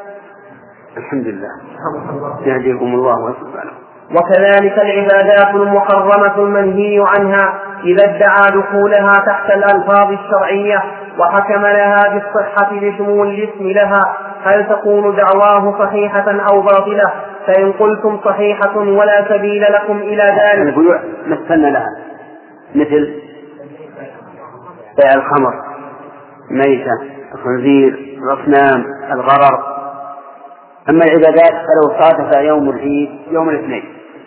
[SPEAKER 2] الحمد لله يهديكم الله ويصلح.
[SPEAKER 3] وكذلك العبادات المحرمة المنهي عنها إذا ادعى دخولها تحت الألفاظ الشرعية وحكم لها بالصحة لشمول الاسم لها، هل تكون دعواه صحيحة أو باطلة؟ فإن قلتم صحيحة ولا سبيل لكم إلى ذلك.
[SPEAKER 2] البيوع مثلنا لها مثل بيع الخمر، ميتة، الخنزير، الأصنام، الغرر. أما العبادات فلو صادف يوم العيد يوم الاثنين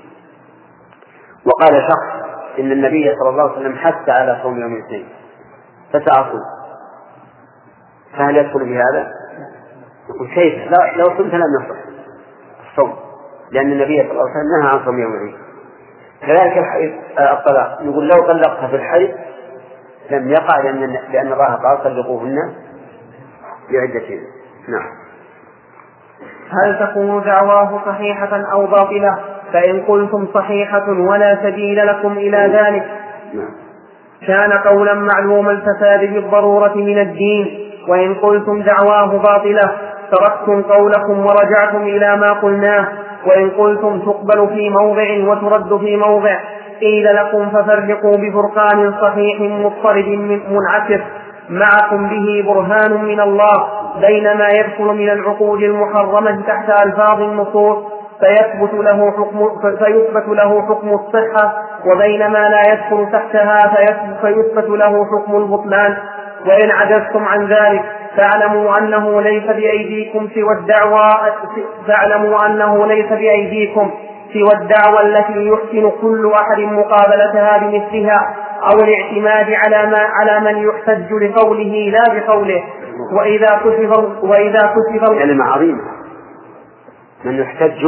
[SPEAKER 2] وقال شخص إن النبي صلى الله عليه وسلم حث على صوم يوم الاثنين فسأصوم، فهل يدخل في هذا؟ يقول كيف؟ لو صمت لم يصح الصوم، لأن النبي صلى الله عليه وسلم نهى عن صوم يوم العيد. كذلك الحيض الطلاق، يقول لو طلقتها في الحيض لم يقع لأن, لأن الله قال طلقوهن بعدتهن. نعم.
[SPEAKER 3] هل تكون دعواه صحيحة أو باطلة؟ فإن قلتم صحيحة ولا سبيل لكم إلى ذلك كان قولا معلوم الفساد بالضرورة من الدين. وإن قلتم دعواه باطلة تركتم قولكم ورجعتم إلى ما قلناه. وإن قلتم تقبل في موضع وترد في موضع قيل لكم ففرقوا بفرقان صحيح مضطرد منعكس معكم به برهان من الله بين ما يدخل من العقود المحرمة تحت ألفاظ النصوص فيثبت له حكم, فيثبت له حكم الصحة، وبين ما لا يدخل تحتها فيثبت له حكم البطلان. وإن عجزتم عن ذلك فاعلموا أنه ليس بأيديكم سوى الدعوى فاعلموا أنه ليس بأيديكم سوى الدعوى التي يحسن كل أحد مقابلتها بمثلها أو الاعتماد على ما على من يحتج لقوله لا بقوله. وإذا كشف وإذا كشف
[SPEAKER 2] كلمة عظيمة، من يحتج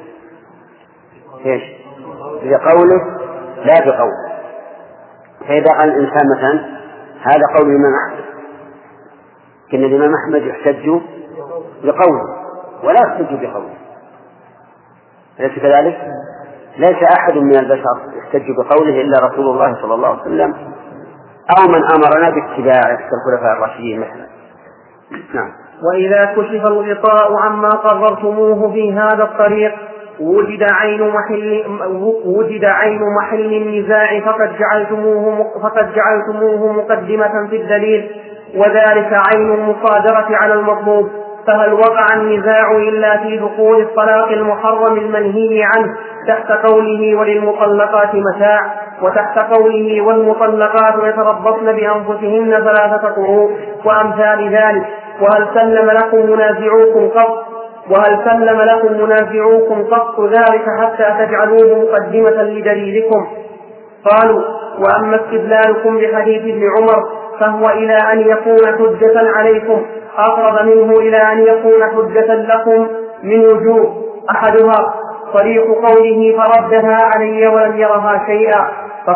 [SPEAKER 2] ايش؟ بقوله لا بقوله. فإذا قال الإنسان مثلا هذا قول الإمام أحمد، كأن الإمام أحمد يحتج بقوله ولا يحتج بقوله، أليس كذلك؟ ليس أحد من البشر يحتج بقوله إلا رسول الله صلى الله عليه وسلم أو من أمرنا باتباعه كالخلفاء الراشدين مثلا. نعم.
[SPEAKER 3] وإذا كشف الغطاء عما قررتموه في هذا الطريق وجد عين محل وجد عين محل النزاع فقد جعلتموه فقد جعلتموه مقدمة في الدليل، وذلك عين المصادرة على المطلوب. فهل وقع النزاع إلا في دخول الطلاق المحرم المنهي عنه تحت قوله وللمطلقات متاع، وتحت قوله والمطلقات يتربصن بأنفسهن ثلاثة قروء وأمثال ذلك. وهل سلم لكم منازعوكم قط وهل سلم لكم منازعوكم قط ذلك حتى تجعلوه مقدمة لدليلكم؟ قالوا: وأما استدلالكم بحديث ابن عمر فهو إلى أن يكون حجة عليكم أقرب منه إلى أن يكون حجة لكم من وجوه. أحدها طريق قوله فردها علي ولم يرها شيئا،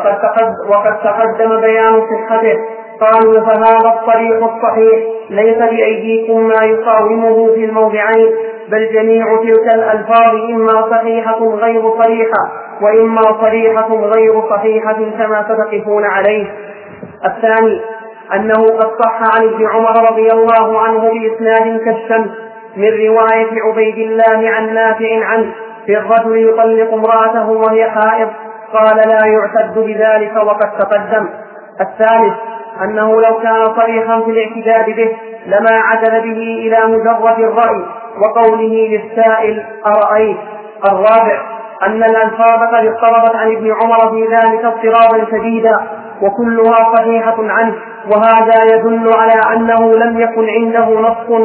[SPEAKER 3] وقد تقدم بيان صحته. قالوا: فهذا الطريق الصحيح ليس بأيديكم ما يقاومه في الموضعين، بل جميع تلك الألفاظ إما صحيحة غير صريحة وإما صريحة غير صحيحة كما ستقفون عليه. الثاني أنه قد صح عن ابن عمر رضي الله عنه بإسناد كالشمس من رواية عبيد الله عن نافع عنه في الرجل يطلق امرأته وهي حائض، قال: لا يعتد بذلك وقد تقدم. الثالث أنه لو كان صريحا في الاعتداد به لما عدل به إلى مجرد الرأي وقوله للسائل أرأيت. الرابع أن الألفاظ قد اضطربت عن ابن عمر في ذلك اضطرابا شديدا وكلها صحيحة عنه، وهذا يدل على أنه لم يكن عنده نص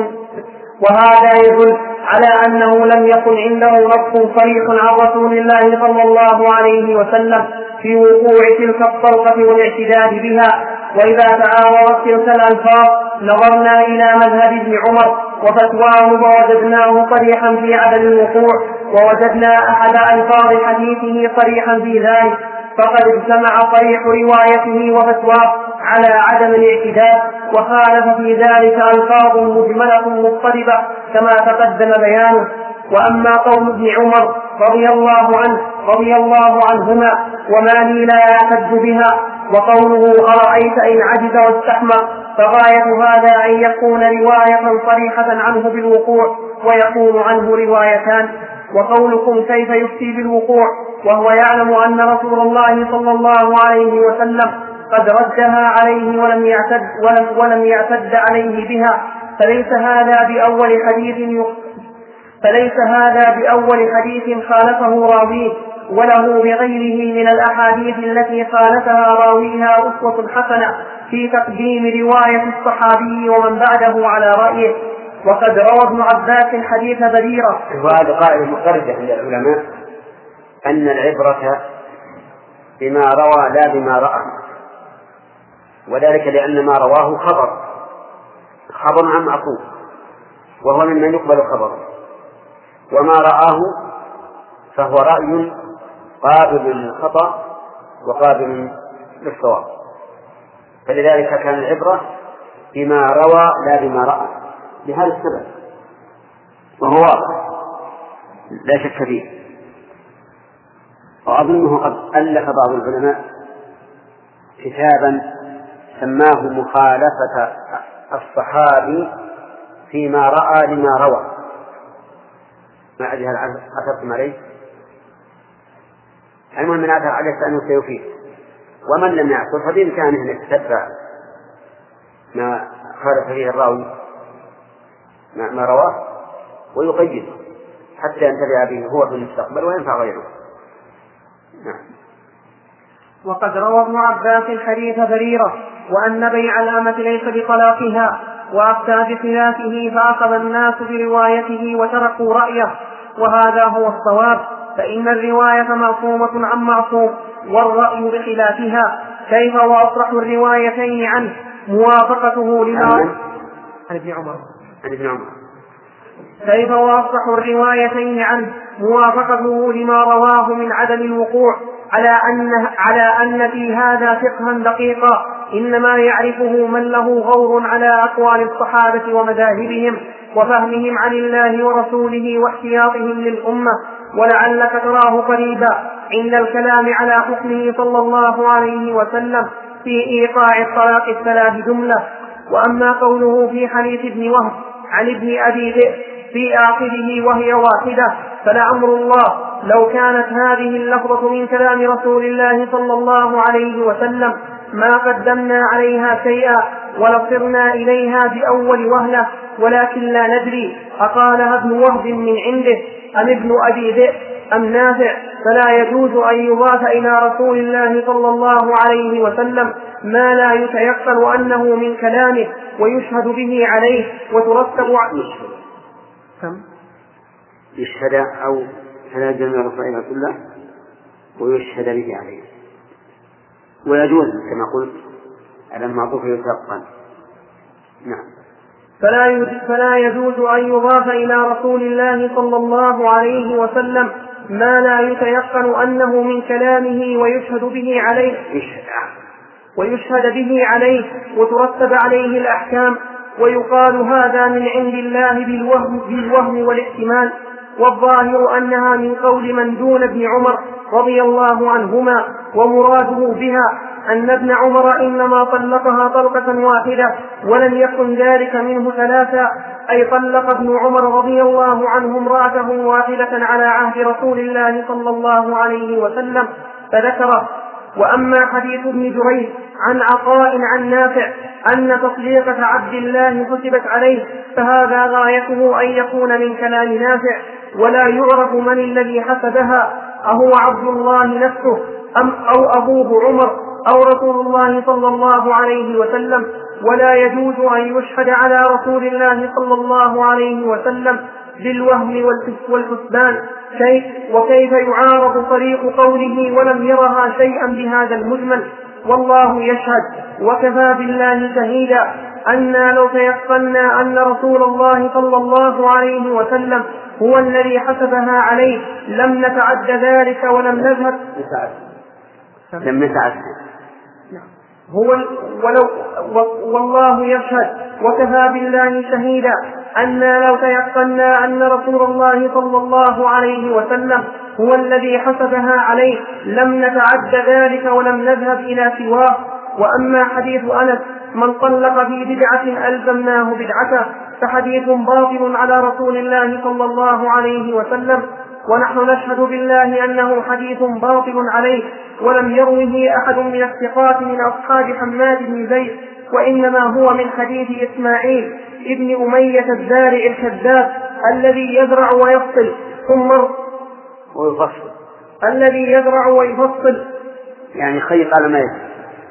[SPEAKER 3] وهذا يدل على أنه لم يكن عنده نص صريح عن رسول الله صلى الله عليه وسلم في وقوع تلك الطلقة والاعتداد بها. وإذا تعاورت تلك الألفاظ نظرنا إلى مذهب ابن عمر وفتواه ووجدناه صريحا في عدم الوقوع، ووجدنا أحد ألفاظ حديثه صريحا في ذلك، فقد اجتمع صريح روايته وفتواه على عدم الاعتداد، وخالف في ذلك ألفاظ مجملة مضطربة كما تقدم بيانه. وأما قول ابن عمر رضي الله عنه رضي الله عنهما وما لي لا أعتد بها، وقوله أرأيت إن عجز واستحمى، فغاية هذا أن يكون رواية صريحة عنه بالوقوع ويكون عنه روايتان. وقولكم كيف يفتي بالوقوع وهو يعلم أن رسول الله صلى الله عليه وسلم قد ردها عليه ولم يعتد, ولم ولم يعتد عليه بها، فليس هذا بأول حديث فليس هذا بأول حديث خالفه راويه، وله بغيره من الأحاديث التي خالفها راويها أسوة حسنة في تقديم رواية الصحابي ومن بعده على رأيه. وقد روى ابن عباس حديث بريرة.
[SPEAKER 2] وهذا قاعدة مخرجة عند العلماء أن العبرة بما روى لا بما رأى، وذلك لأن ما رواه خبر خبر عن معصوم وهو ممن يقبل خبره، وما رآه فهو رأي قابل للخطأ وقابل للصواب، فلذلك كان العبرة بما روى لا بما رأى لهذا السبب، وهو لا شك فيه. وأظنه قد ألف بعض العلماء كتابا سماه مخالفة الصحابي فيما رأى لما روى، ما أدري هل أثرتم عليه؟ المهم من أثر عليه فأنه سيفيد، ومن لم يعثر فبإمكانه أن يتتبع ما خالف فيه الراوي ما رواه ويقيد حتى ينتفع به هو في المستقبل وينفع غيره. نعم.
[SPEAKER 3] وقد روى ابن عباس حديث بريرة وأن بيع الأمة ليس بطلاقها، وأفتى بخلافه فأخذ الناس بروايته وتركوا رأيه، وهذا هو الصواب، فإن الرواية معصومة عن معصوم والرأي بخلافها. كيف وأصرح الروايتين عنه موافقته لما عن ابن عمر
[SPEAKER 2] عن ابن عمر
[SPEAKER 3] كيف وأصرح الروايتين عنه موافقته لما رواه من عدم الوقوع على أن, على أن في هذا فقها دقيقا إنما يعرفه من له غور على أقوال الصحابة ومذاهبهم وفهمهم عن الله ورسوله واحتياطهم للأمة، ولعلك تراه قريبا عند الكلام على حكمه صلى الله عليه وسلم في إيقاع الطلاق الثلاث جملة. وأما قوله في حديث ابن وهب عن ابن أبي ذئب في آخره وهي واحدة، فلأمر الله لو كانت هذه اللفظة من كلام رسول الله صلى الله عليه وسلم ما قدمنا عليها شيئا ولصرنا إليها بأول وهلة، ولكن لا ندري أقالها ابن وهب من عنده أم ابن أبي ذئب، أم نافع فلا يجوز أن يضاف إلى رسول الله صلى الله عليه وسلم ما لا يتيقن أنه من كلامه ويشهد به عليه وترتب
[SPEAKER 2] يشهد يشهد أو فلا يجوز من رسول الله كله ويشهد به عليه، ويجوز كما قلت على المعطوف يتيقن. نعم.
[SPEAKER 3] فلا فلا يجوز أن يضاف إلى رسول الله صلى الله عليه وسلم ما لا يتيقن أنه من كلامه ويشهد به عليه ويشهد به عليه وترتب عليه الأحكام، ويقال هذا من عند الله بالوهم, بالوهم والاحتمال، والظاهر أنها من قول من دون ابن عمر رضي الله عنهما، ومراده بها أن ابن عمر إنما طلقها طلقة واحدة ولم يكن ذلك منه ثلاثا، أي طلق ابن عمر رضي الله عنه امرأته واحدة على عهد رسول الله صلى الله عليه وسلم فذكره. وأما حديث ابن جريج عن عطاء عن نافع أن تطليقة عبد الله حسبت عليه فهذا غايته أن يكون من كلام نافع، ولا يعرف من الذي حسبها، أهو عبد الله نفسه أم أو أبوه عمر أو رسول الله صلى الله عليه وسلم. ولا يجوز أن يشهد على رسول الله صلى الله عليه وسلم بالوهم والحسبان شيء، وكيف يعارض طريق قوله ولم يرها شيئا بهذا المجمل. والله يشهد وكفى بالله شهيدا أنا لو تيقنا أن رسول الله صلى الله عليه وسلم هو الذي حسبها عليه لم نتعد ذلك ولم نذهب
[SPEAKER 2] لم نتعد
[SPEAKER 3] هو ولو والله يشهد وكفى بالله شهيدا أنا لو تيقنا أن رسول الله صلى الله عليه وسلم هو الذي حسبها عليه لم نتعد ذلك ولم نذهب إلى سواه. وأما حديث أنس من طلق في بدعة ألزمناه بدعته فحديث باطل على رسول الله صلى الله عليه وسلم، ونحن نشهد بالله أنه حديث باطل عليه ولم يروه أحد من الثقات من أصحاب حماد بن زيد، وإنما هو من حديث إسماعيل ابن أمية الزارع الكذاب الذي يزرع ويفصل ثم
[SPEAKER 2] ويفصل
[SPEAKER 3] الذي يزرع ويفصل
[SPEAKER 2] يعني خيط على ما يزرع.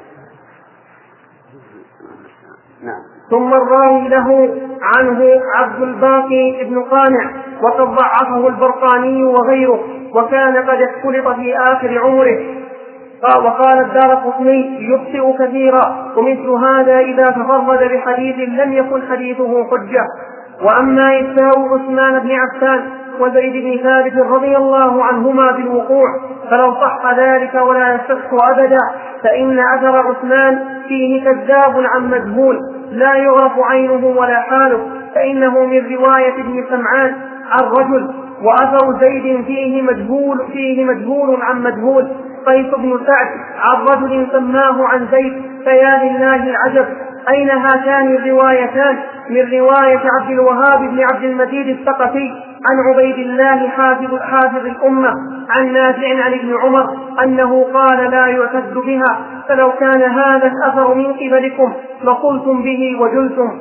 [SPEAKER 2] نعم.
[SPEAKER 3] ثم الراوي له عنه عبد الباقي ابن قانع وقد ضعفه البرقاني وغيره، وكان قد اختلط في آخر عمره. وقال الدارقطني يخطئ كثيرا، ومثل هذا إذا تفرد بحديث لم يكن حديثه حجة. وأما إفتاء عثمان بن عفان وزيد بن ثابت رضي الله عنهما بالوقوع فلو صح ذلك ولا يصح أبدا، فإن أثر عثمان فيه كذاب عن مجهول لا يعرف عينه ولا حاله، فإنه من رواية ابن سمعان عن رجل، وأثر زيد فيه مجهول فيه مجهول عن مجهول. قيس بن سعد عن رجل سماه عن زيد، فيا لله العجب أين هاتان الروايتان من رواية عبد الوهاب بن عبد المجيد الثقفي عن عبيد الله حافظ حافظ الأمة عن نافع عن ابن عمر أنه قال لا يعتد بها، فلو كان هذا الأثر من قبلكم لقلتم به وجلتم.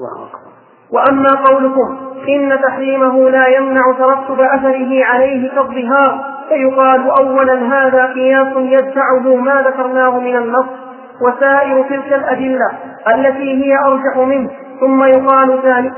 [SPEAKER 3] وأما قولكم إن تحريمه لا يمنع ترتب أثره عليه كالظهار، فيقال أولا هذا قياس يدفعه ما ذكرناه من النص وسائر تلك الأدلة التي هي أرجح منه، ثم يقال ثاني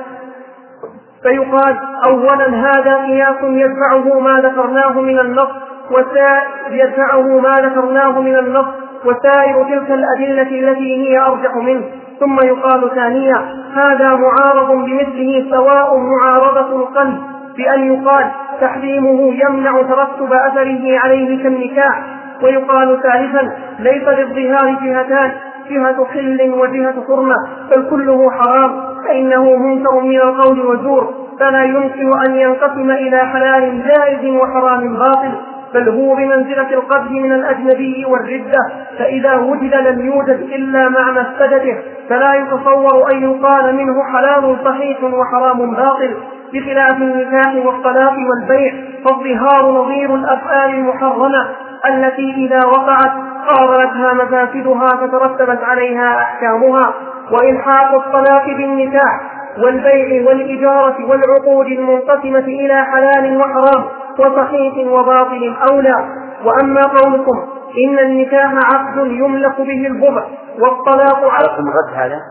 [SPEAKER 3] فيقال أولا هذا قياس يدفعه ما ذكرناه من النص وسائر يدفعه ما ذكرناه من النص وسائر تلك الأدلة التي هي أرجح منه، ثم يقال ثانيا هذا معارض بمثله، سواء معارضة القلب بأن يقال تحريمه يمنع ترتب أثره عليه كالنكاح، ويقال ثالثا ليس للظهار جهتان، جهة حل وجهة حرمة، بل كله حرام، فإنه منكر من القول وزور، فلا يمكن أن ينقسم إلى حلال جائز وحرام باطل، بل هو بمنزلة القبض من الأجنبي والردة، فإذا وجد لم يوجد إلا مع مفسدته، فلا يتصور أن يقال منه حلال صحيح وحرام باطل، بخلاف النكاح والطلاق والبيع، فالظهار نظير الأفعال المحرمة التي إذا وقعت قارنتها مفاسدها فترتبت عليها أحكامها. وإلحاق الطلاق بالنكاح والبيع والإجارة والعقود المنقسمة إلى حلال وحرام وصحيح وباطل أولى. وأما قولكم إن النكاح عقد يملك به البضع والطلاق
[SPEAKER 2] عقد رد هذا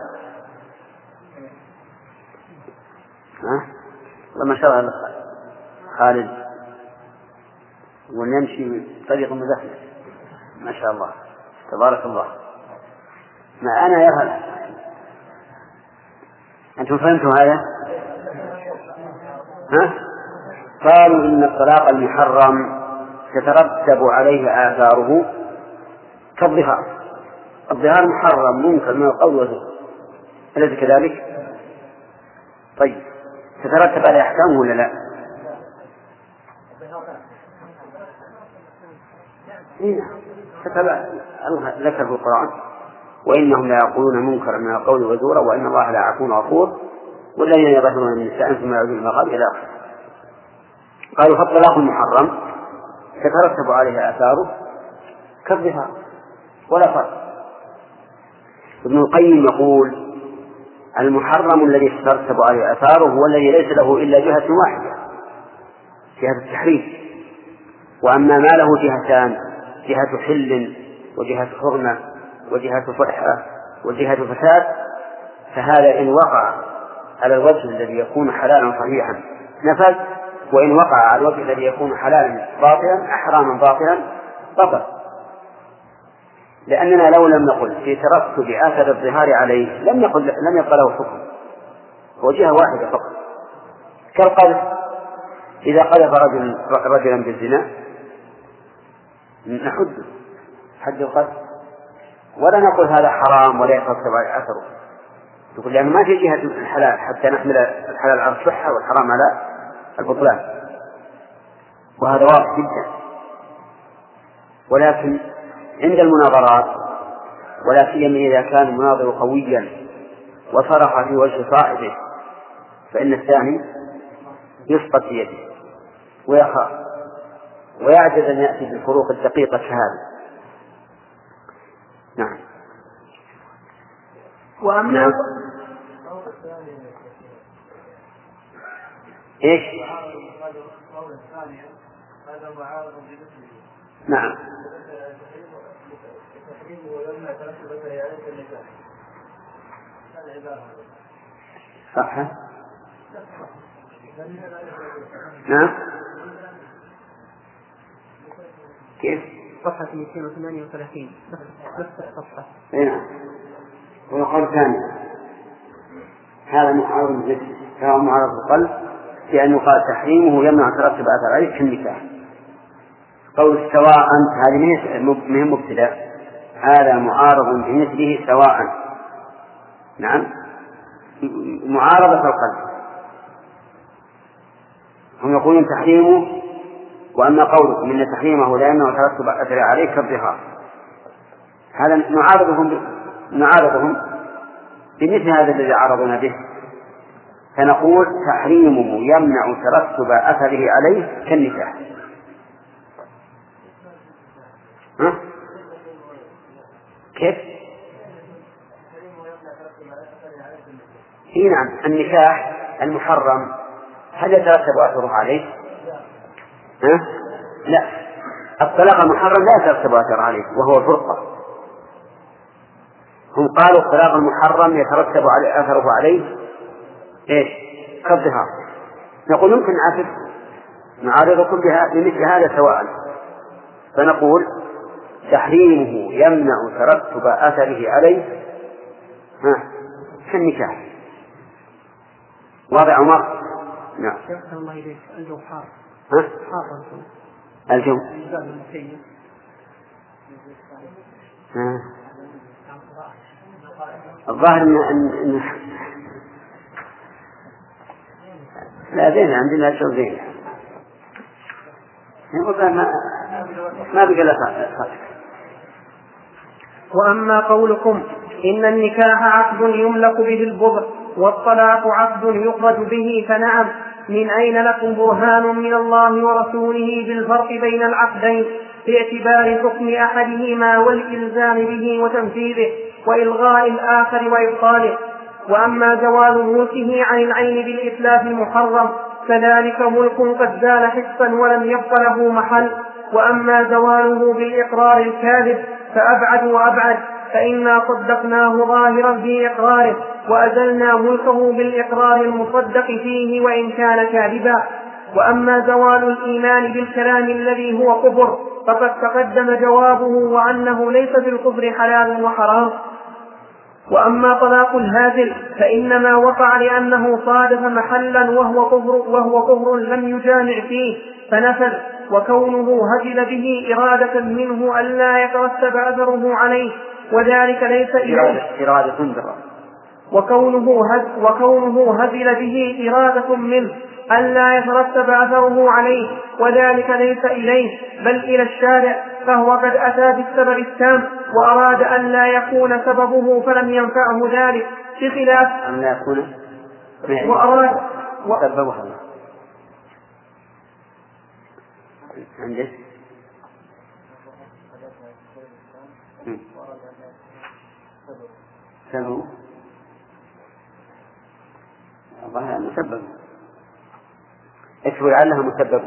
[SPEAKER 2] ها لما شرع خالد ونمشي طريق مزحزح ما شاء الله تبارك الله. ما أنا يرهب أنتم فهمتوا هذا؟ ها؟ قالوا إن الطلاق المحرم تترتب عليه آثاره كالظهار. الظهار محرم منكر من القول والزور، أليس كذلك؟ طيب تترتب عليه أحكامه ولا لا؟ كتب ذكر في القرآن وإنهم لا يقولون منكرا من القول وزورا وإن الله لا عفو غفور والذين يظهرون من النساء ثم يعودون المغارب إلى آخره. قالوا فالطلاق المحرم تترتب عليه آثاره كالظهار ولا فرق. ابن القيم يقول المحرم الذي تترتب عليه آثاره هو الذي ليس له إلا جهة واحدة جهة التحريم، وأما ما له جهتان جهة حل وجهة حرمة وجهة صحة وجهة فساد فهذا إن وقع على الوجه الذي يكون حلالا صحيحا نفذ، وإن وقع على الوجه الذي يكون حلالا باطلا أحراما باطلا بطل. لأننا لو لم نقل في ترتب آثار الظهار عليه لم نقل لم يبقى له حكم، هو جهة واحدة فقط. كالقذف إذا قذف رجل رجلا بالزنا نحد حد القذف ولا نقول هذا حرام ولا يترتب عليه أثره، تقول لأنه ما في جهة الحلال حتى نحمل الحلال على الصحة والحرام على البطلان، وهذا واضح جدا. ولكن عند المناظرات ولا سيما إذا كان المناظر قويا وصرخ في وجه صاحبه فإن الثاني يسقط في يده ويخاف ويعجز أن يأتي بالفروق الدقيقة كهذه. نعم.
[SPEAKER 3] وأما
[SPEAKER 2] نعم. إيش؟ نعم. صح. نعم. كيف؟
[SPEAKER 3] صفحة مئتين وثمانية وثلاثين نفس الصفحة.
[SPEAKER 2] نعم. ويقول ثاني هذا معارض بالجسم هذا معارض بالقلب لأنه قال تحريمه يمنع ترتب أثر عليه كالنكاح. قول سواء هذه مهم مبتدأ هذا معارض بمثله سواء. نعم معارضة القلب هم يقولون تحريمه، وأما قولكم إن تحريمه لا يمنع ترتب أثر عليه كالظهار هذا نعارضهم نعارضهم بمثل هذا الذي عارضنا به، فنقول تحريمه يمنع ترتب أثره عليه كالنكاح. ها؟ كيف؟ هي نعم النكاح المحرم هل يترتب أثره عليه؟ ها؟ لا، الطلاق المحرم لا يترتب أثره عليه وهو الفرقة. هم قالوا الطلاق المحرم يترتب عليه أثره عليه إيش؟ كالظهار. نقول يمكن نعرف نعارضكم بمثل هذا سواء، فنقول تحريمه يمنع ترتب أثره عليه ها كالنكاح. واضح عمر؟ نعم.
[SPEAKER 3] الله إليك الجو حار.
[SPEAKER 2] ها؟
[SPEAKER 3] حار
[SPEAKER 2] الجو. ها. الظاهر إن إن لا زين عندنا شو زين ما ما بقى لا صح.
[SPEAKER 3] وأما قولكم إن النكاح عقد يملك به البضع والطلاق عقد يخرج به فنعم، من أين لكم برهان من الله ورسوله بالفرق بين العقدين باعتبار حكم أحدهما والإلزام به وتنفيذه وإلغاء الآخر وإبطاله؟ وأما زوال ملكه عن العين بالإتلاف المحرم كذلك ملك قد زال حسا ولم يبق له محل. وأما زواله بالإقرار الكاذب فأبعد وأبعد، فإنا صدقناه ظاهرا في إقراره وأزلنا ملكه بالإقرار المصدق فيه وإن كان كاذبا. وأما زوال الإيمان بالكلام الذي هو كفر فقد تقدم جوابه وأنه ليس في الكفر حلال وحرام. وأما طلاق الهازل فإنما وقع لأنه صادف محلا وهو كفر, وهو كفر لم يجامع فيه فنفذ، وكونه هزل به إرادة منه ألا يترتب أثره عليه وذلك ليس إليه
[SPEAKER 2] إرادة
[SPEAKER 3] وكونه, هز وكونه هزل به إرادة منه ألا يترتب أثره عليه وذلك ليس إليه بل إلى الشارع، فهو قد أتى بالسبب التام وأراد أن لا يكون سببه فلم ينفعه ذلك، بخلاف
[SPEAKER 2] أن لا يكون
[SPEAKER 3] وأراد
[SPEAKER 2] سببها عندك سبب الله مسبب اسمه لعلها مسبب.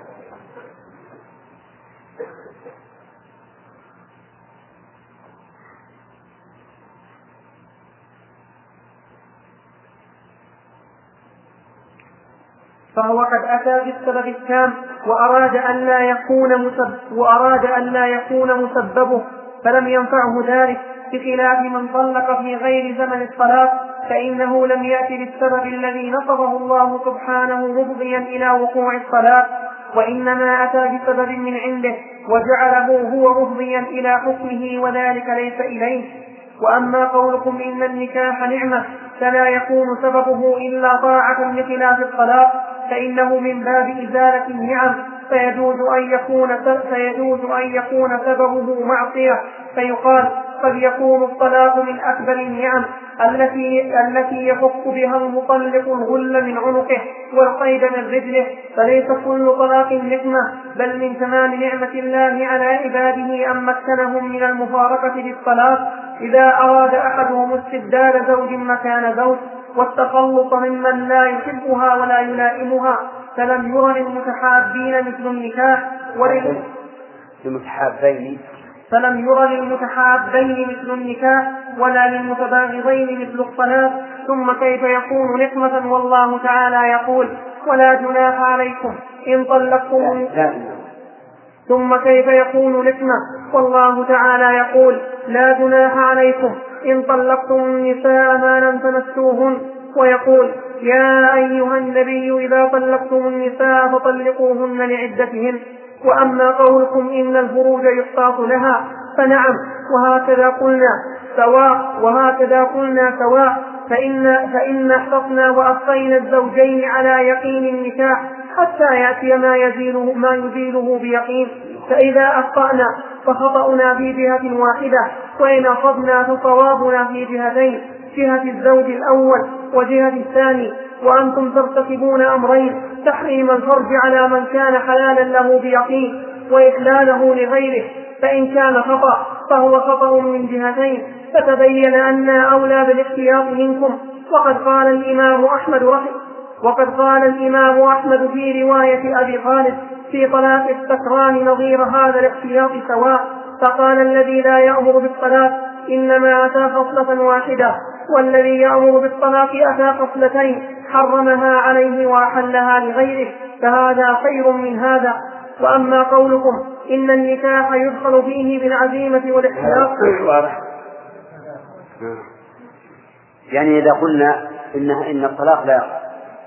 [SPEAKER 3] فهو قد أتى بالسبب التام وأراد أن لا يكون مسبب وأراد أن لا يكون مسببه فلم ينفعه ذلك، بخلاف من طلق في غير زمن الطلاق فإنه لم يأتي بالسبب الذي نصبه الله سبحانه مفضيا إلى وقوع الطلاق، وإنما أتى بسبب من عنده وجعله هو مفضيا إلى حكمه وذلك ليس إليه. وأما قولكم إن النكاح نعمة فلا يكون سببه إلا طاعة بخلاف الطلاق فإنه من باب إزالة النعم، فيجوز أن يكون فيجوز أن يكون سببه معصية، فيقال قد يكون الطلاق من أكبر النعم التي التي يفك بها المطلق الغل من عنقه والقيد من رجله، فليس كل طلاق نعمة بل من تمام نعمة الله على عباده أن مكنهم من المفارقة بالطلاق إذا أراد أحدهم استبدال زوج مكان زوج والتخلص ممن لا يحبها ولا يلائمها، فلم ير للمتحابين مثل النكاح
[SPEAKER 2] للمتحابين
[SPEAKER 3] فلم ير للمتحابين مثل النكاح ولا للمتباغضين مثل الطلاق. ثم كيف يكون نقمة والله تعالى يقول ولا جناح عليكم إن طلقتم ثم كيف يكون نقمة والله تعالى يقول لا جناح عليكم إن طلقتم النساء ما لم تمسوهن، ويقول يا أيها النبي إذا طلقتم النساء فطلقوهن لعدتهن. وأما قولكم إن الفروج يحتاط لها فنعم وهكذا قلنا سواء وهكذا قلنا سواء فإن, فإن احتطنا وأبقينا الزوجين على يقين النكاح حتى يأتي ما يزيله, ما يزيله بيقين، فإذا أخطأنا فخطأنا في جهة واحدة وإن أخذنا فصوابنا في جهتين، جهة الزوج الأول وجهة الثاني، وأنتم ترتكبون أمرين: تحريم الفرج على من كان حلالا له بيقين وإحلاله لغيره، فإن كان خطأ فهو خطأ من جهتين، فتبين أننا أولى بالاحتياط منكم. وقد قال الإمام أحمد رحمه وقد قال الإمام أحمد في رواية أبي خالد في طلاق السكران نظير هذا الاحتياط سواء، فقال الذي لا يأمر بالطلاق إنما أتى خصلة واحدة، والذي يأمر بالطلاق أتى خصلتين حرمها عليه وأحلها لغيره، فهذا خير من هذا. وأما قولكم إن النكاح يدخل فيه بالعزيمة والاحتياط
[SPEAKER 2] يعني إذا قلنا إن, إن الطلاق لا يقع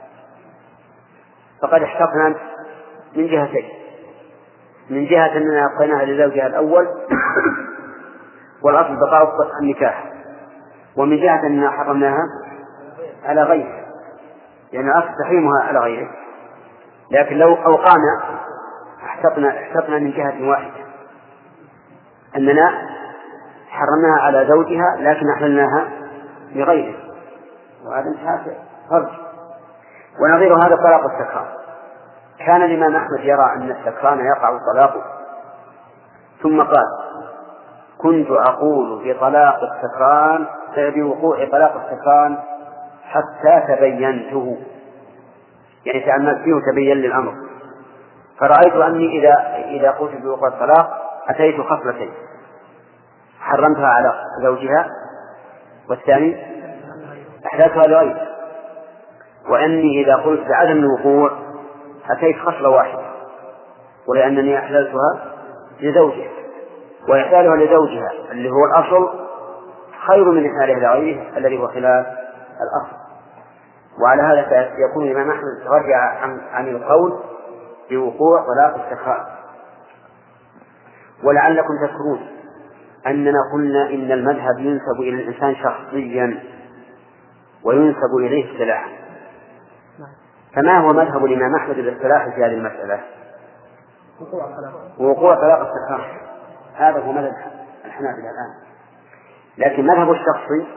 [SPEAKER 2] فقد احتقنا من جهتين: من جهة أننا أبقيناها لزوجها الأول والأصل بقاء النكاح، ومن جهة أننا حرمناها على غيره، يعني أصل تحريمها على غيره. لكن لو أوقعنا احتقنا, احتقنا من جهة واحدة، أننا حرمناها على زوجها لكن أحللناها لغيره، وهذا انتهى فرج. ونظير هذا طلاق السكران. كان الإمام أحمد يرى أن السكران يقع طلاقه، ثم قال: كنت أقول بطلاق السكران بوقوع طلاق السكران حتى تبينته، يعني تأملت فيه وتبين لي الأمر، فرأيت أني إذا إذا قلت بوقوع الطلاق أتيت خصلتين: حرمتها على زوجها، والثاني أحلالتها لغيره، وأني إذا قلت بعدم الوقوع أتيت خصلة واحدة، ولأنني أحللتها لزوجها، وإحلالها لزوجها اللي هو الأصل خير من إحلالها لغيره الذي هو خلاف الأصل. وعلى هذا يكون الإمام أحمد رجع عن, عن القول بوقوع طلاق السخاء. ولعلكم تذكرون أننا قلنا إن المذهب ينسب إلى الإنسان شخصيا وينسب إليه اصطلاحا، فما هو مذهب الإمام أحمد بالاصطلاح في هذه المسألة؟ وقوع طلاق السخاء، هذا هو مذهب الحنابلة الآن. لكن مذهب الشخصي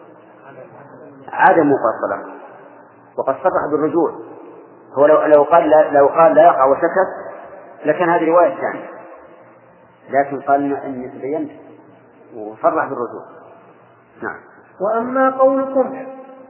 [SPEAKER 2] عدم وقوع الطلاق، وقد صرح بالرجوع. هو لو, لو قال لا لو قال لا يقع وسكت لكن هذه رواية ثانية، لكن قال إن بينت وصرح بالرجوع. نعم.
[SPEAKER 3] وأما قولكم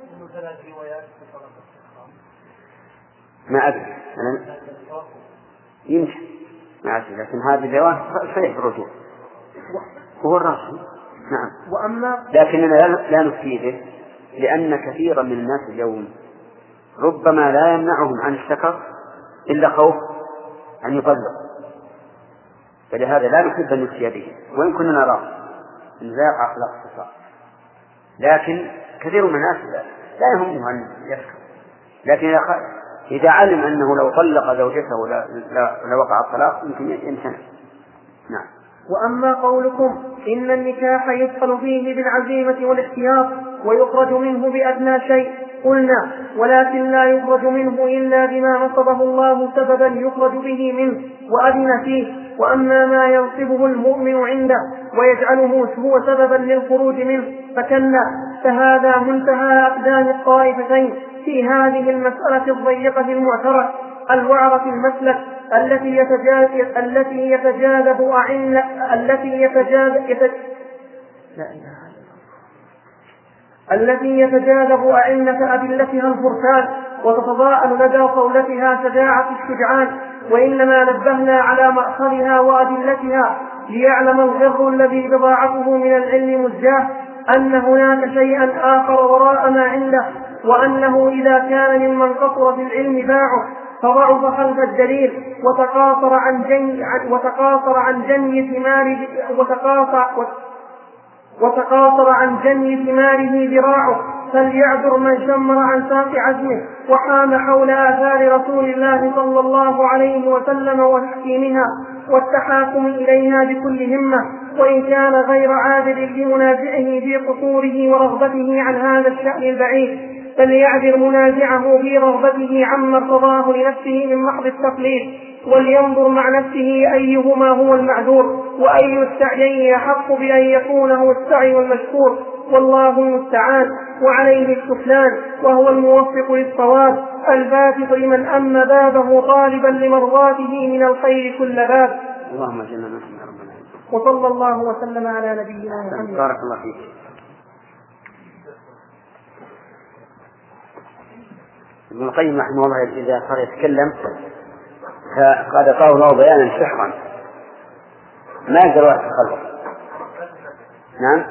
[SPEAKER 2] ما أدري أنا يمشي ما أدري، لكن هذه الرواية صحيح بالرجوع هو الراسي. نعم.
[SPEAKER 3] وأما
[SPEAKER 2] لكننا لا نفيده، لأن كثيرا من الناس اليوم ربما لا يمنعهم عن السكر إلا خوف أن يطلق، فلهذا لا نحب أن نفتي به، وإن كنا نراه أن لا يقع خلاق السكر، لكن كثير من الناس لا يهمه أن يسكر، لكن إذا علم أنه لو طلق زوجته لوقع الطلاق يمكن يمتنع. نعم.
[SPEAKER 3] وأما قولكم إن النكاح يدخل فيه بالعزيمة والاحتياط ويخرج منه بأدنى شيء، قلنا ولكن لا يخرج منه إلا بما نصبه الله سببا يخرج به منه وأذن فيه. وأما ما ينصبه المؤمن عنده ويجعله هو سببا للخروج منه فكلا، فهذا منتهى أقدام الطائفتين في هذه المسألة الضيقة المعترة الوعرة المسلك التي يتجاذب التي يتجاذب أعلة التي يتجاذب يتج... التي يتجاذب أعنة أدلتها الفرسان وتتضاءل لدى قولتها شجاعة الشجعان، وإنما نبهنا على مأخذها وأدلتها ليعلم الغر الذي بضاعته من العلم مزجاه أن هناك شيئا آخر وراء ما عنده، وأنه إذا كان ممن قصر في العلم باعه فضعف خلف الدليل وتقاصر عن جني وتقاصر عن جني ثمار وتقاصر وتقاصر عن جني ثماره ذراعه، فليعذر من شمر عن ساق عزمه وحام حول آثار رسول الله صلى الله عليه وسلم وتحكيمها والتحاكم إليها بكل همة، وإن كان غير عادل لمنازعه في قصوره ورغبته عن هذا الشأن البعيد، فليعذر منازعه في رغبته عما ارتضاه لنفسه من محض التقليد، ولينظر مع نفسه أيهما هو المعذور وأي السعيين أحق بأن يكون هو السعي والمشكور، والله المستعان وعليه السفلان، وهو الموفق للصواب الباسط لمن أم بابه طالبا لمرضاته من الخير كل باب.
[SPEAKER 2] اللهم اجعلنا منهم يا رب العالمين.
[SPEAKER 3] وصلى الله وسلم على نبينا محمد.
[SPEAKER 2] بارك الله فيك. ابن القيم رحمه الله إذا صار يتكلم فقد أعطاه الله بيانا سحرا ما يقدر واحد خلقه. نعم.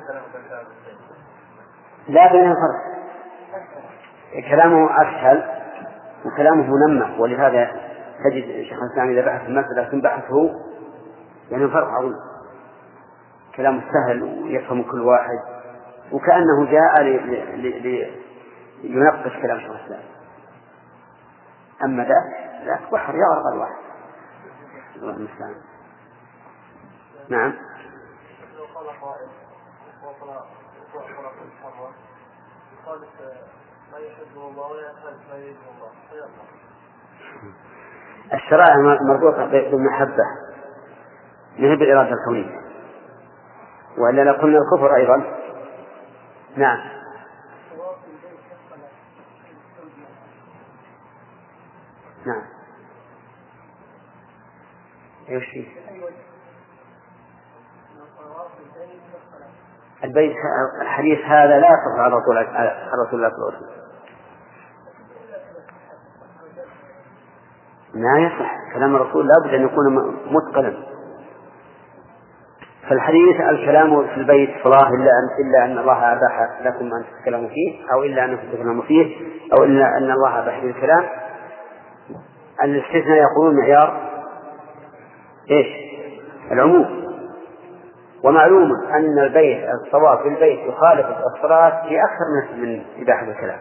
[SPEAKER 2] لا بينهم فرق، كلامه أسهل وكلامه منمق، ولهذا تجد شيخ الإسلام إذا بحث المسألة ثم بحثه يعني فرق عظيم، كلامه سهل ويفهم كل واحد وكأنه جاء لينقش كلام شيخ الإسلام. أما ذا لا بحر يغرق الواحد. الله المستعان. نعم. الشرائع مربوطة بالمحبة ما هي بالإرادة الكونية، وإلا لقلنا الكفر أيضا. نعم. نعم. ايش فيه؟ البيت الحديث هذا لا يصح على رسول الله صلى الله عليه وسلم. ما يصح كلام الرسول لابد أن يكون متقنا. فالحديث الكلام في البيت صلاة إلا أن إلا أن الله أباح لكم أن تتكلموا فيه، أو إلا أنكم تتكلموا فيه، أو إلا أن الله أباح فيه الكلام. الاستثناء يقولون معيار إيش؟ العموم. ومعلوم أن البيت الصواب في البيت يخالف الصلاة في أكثر من إباحة الكلام.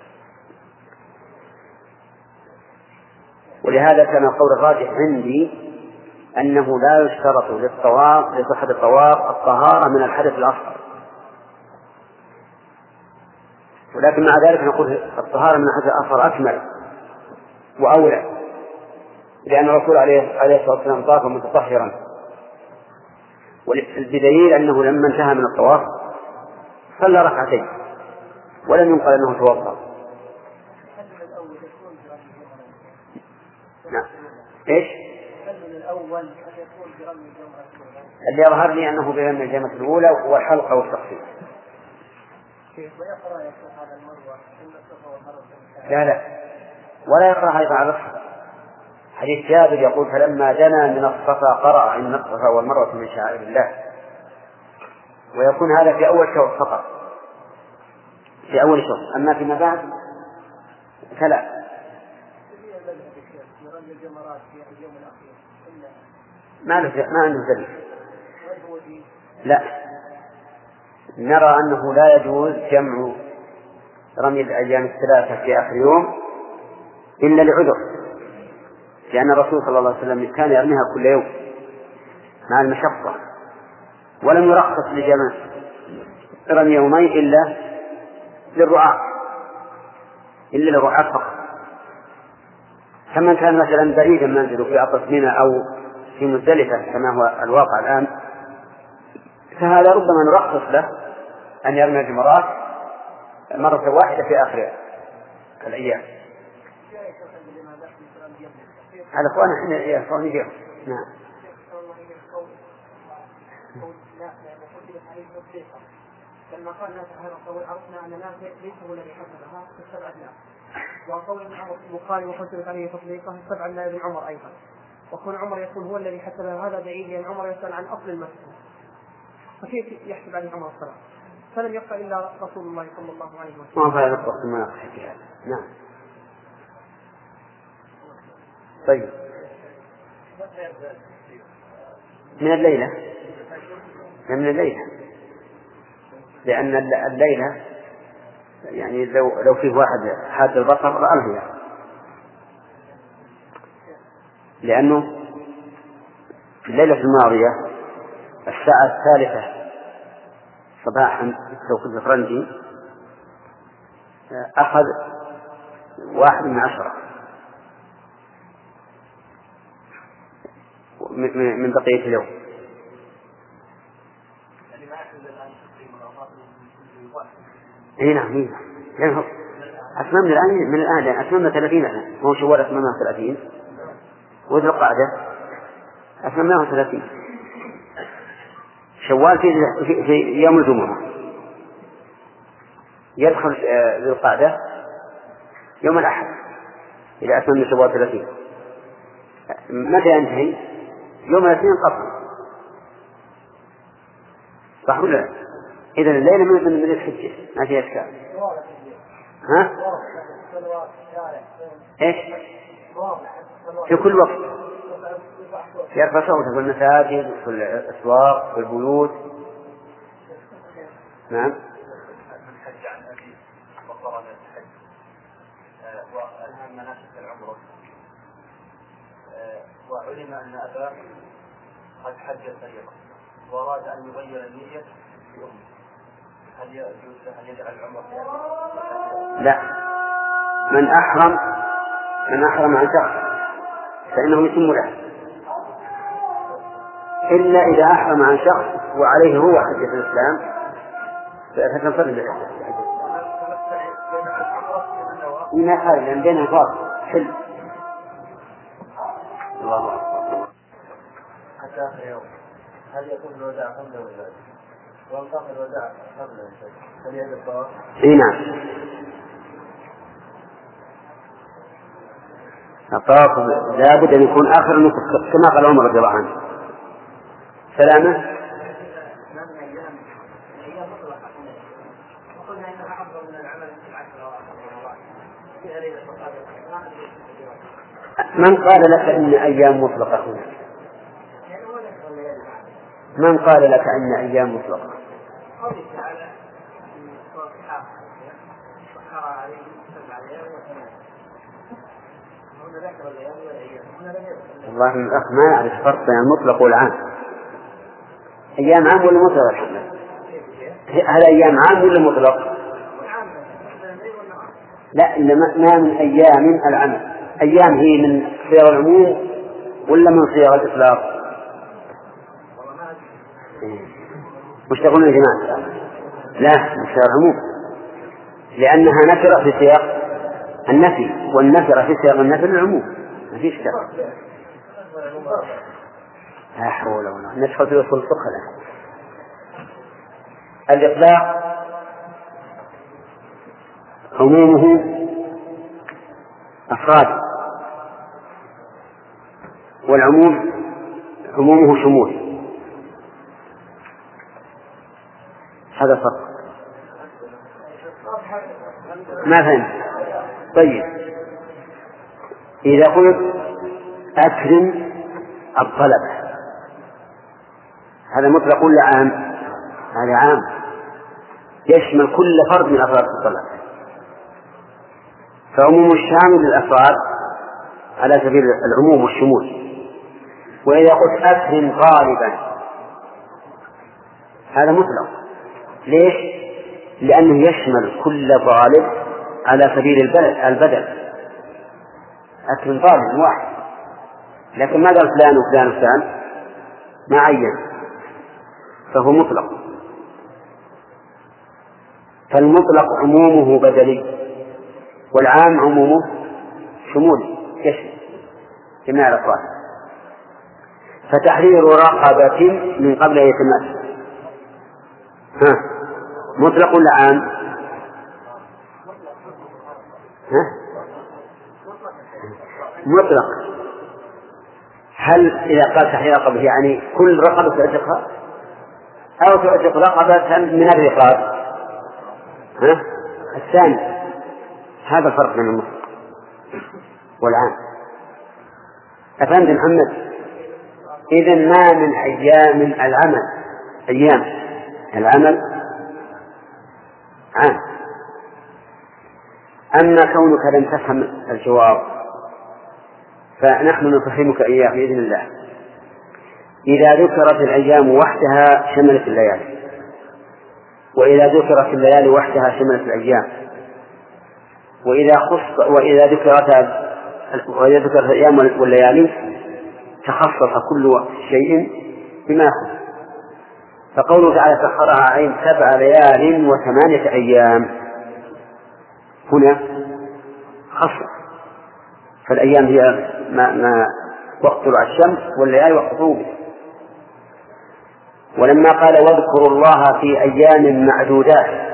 [SPEAKER 2] ولهذا كان القول الراجح عندي أنه لا يشترط للطواف لصحة الطواف الطهارة من الحدث الأصغر، ولكن مع ذلك نقول الطهارة من الحدث الأصغر أكمل وأولى، لأن الرسول عليه الصلاة والسلام طاف متطهرا، بدليل أنه لما انتهى من الطواف صلى ركعتين ولم ينقل أنه توضأ. نعم. إيش؟ اللي يظهر لي أنه برمي الجمرة الأولى والحلقة والتقسيم. لا لا ولا يقرأ أيضا على الصفا. حديث جابر يقول فلما دنا من الصفا قرأ إن الصفا والمروة من شعائر الله، ويكون هذا في أول شوط فقط، في أول شوط. أما فيما بعد فلا. ما له ما عنده دليل. لا، نرى أنه لا يجوز جمع رمي الأيام الثلاثة في آخر يوم إلا لعذر، لأن الرسول صلى الله عليه وسلم كان يرميها كل يوم مع المشقة، ولم يرخص لجمع رمي يومين إلا للرعاة إلا للرعاة فقط. فمن كان مثلا بعيدا منزله في أطرف منى أو في مزدلفة كما هو الواقع الآن، فهذا ربما نرخص له أن يرمي الجمرات مرة واحدة في آخر الأيام. على أخوانا إحنا يا أخواني جيهم. نعم.
[SPEAKER 3] لما قال نافع هذا القول عرفنا أن نافع ليس هو الذي حسبها في السبع أبناء، وقول البخاري وحسبت عليه تطبيقه السبع أبناء ابن عمر أيضا، وكون عمر يكون هو الذي حسبها هذا دليل لأن عمر يسأل عن أصل المسألة، فكيف يحسب عليه عمر الصلاة؟ فلم يبقى إلا رسول الله صلى الله عليه وسلم.
[SPEAKER 2] ما فعل الوقت ما نقص هذا. نعم. طيب من الليلة من الليلة لأن الليلة يعني لو لو فيه واحد حاد البصر رأى يعني. لأنه الليلة الماضية الساعة الثالثة صباحا توقيت الفرنجي أخذ واحد من عشرة من بقية اليوم. اي نعم اي نعم. أتممنا الآن من الآن لأن أتممنا ثلاثين الآن، هو شوال أتممنا ثلاثين وذي القعدة أتممناه ثلاثين. شوال في, في, في يوم الجمعة يدخل ذي القعدة يوم الأحد إذا أتممنا شوال ثلاثين. متى ينتهي؟ يوم الاثنين قبل. صح ولا لا؟ إذن الليلة من من الحجة ما فيها إشكال. ها؟ إيش؟ في كل وقت يرفع صوته في المساجد في الأسواق في البيوت. نعم.
[SPEAKER 5] وأنها مناسك العمرة، وعلم أن أباه قد حج الفريضة وأراد أن يغير النية في أمه، هل يجوز له أن يجعل العمرة في أمه؟
[SPEAKER 2] لا، من أحرم من أحرم عن شخص فإنه يتم له، إلا إذا أحرم عن شخص وعليه هو حجة الإسلام فتنفرد الحجة. ما خارج لأن بينها فاصل حل. الله أكبر.
[SPEAKER 5] حتى آخر يوم هل يكون الوداع قبل الوداع؟ وانقطع الوداع قبل الوداع هل يجب الطواف؟
[SPEAKER 2] اي نعم. الطواف لابد أن يكون آخر النسك كما قال عمر رضي الله عنه. سلامة. من قال لك إن أيام مطلقة هنا؟ من قال لك إن أيام مطلقة؟ والله الأخ ما يعرف فرق بين المطلق والعام. أيام عام ولا مطلق؟ هل أيام عام ولا مطلق؟ لا، ما من أيام العمل. أيام هي من صيغ العموم ولا من صيغ الإطلاق؟ مش تقولون يا جماعة؟ لا، من صيغ العموم، لأنها نكرة في سياق النفي، والنكرة في سياق النفي العموم، ما فيش كلام. لا حول ولا قوة، ندخل في أصول الفقه الآن. الإطلاق عمومه أفراد، والعموم عمومه شمول. هذا فرق. ما فهمت؟ طيب، إذا قلت أكرم الطلبة، هذا مطلق ولا عام؟ هذا عام، يشمل كل فرد من أفراد الطلبة، فعموم الشامل للأفراد على سبيل العموم والشمول. وإذا قلت أكرم طالبا، هذا مطلق. ليش؟ لأنه يشمل كل طالب على سبيل البدل. أكرم طالب واحد، لكن ما قال فلان وفلان وفلان، ما عين، فهو مطلق. فالمطلق عمومه بدلي، والعام عمومه شمولي يشمل جميع الأفراد. فتحرير رقبة من قبل أن يتم، ها مطلق ولا عام؟ ها؟ مطلق. هل إذا قال تحرير رقبة يعني كل رقبة تعتقها، أو تعتق رقبة من الرقاب؟ ها؟ الثاني. هذا الفرق بين المطلق والعام. أفندم محمد، إذن ما من أيام العمل أيام العمل عام. أما كونك لم تفهم الجواب فنحن نفهمك إياه بإذن الله. إذا ذكرت الأيام وحدها شملت الليالي، وإذا ذكرت الليالي وحدها شملت الأيام، وإذا خص وإذا ذكرت وإذا ذكرت الأيام والليالي تخصص كل شيء بما يخص. فقوله تعالى سخرها عليهم سبع ليال وثمانية أيام، هنا خصص، فالأيام هي ما, ما وقت طلوع الشمس، والليالي وقت غروبه. ولما قال واذكروا الله في أيام معدودات،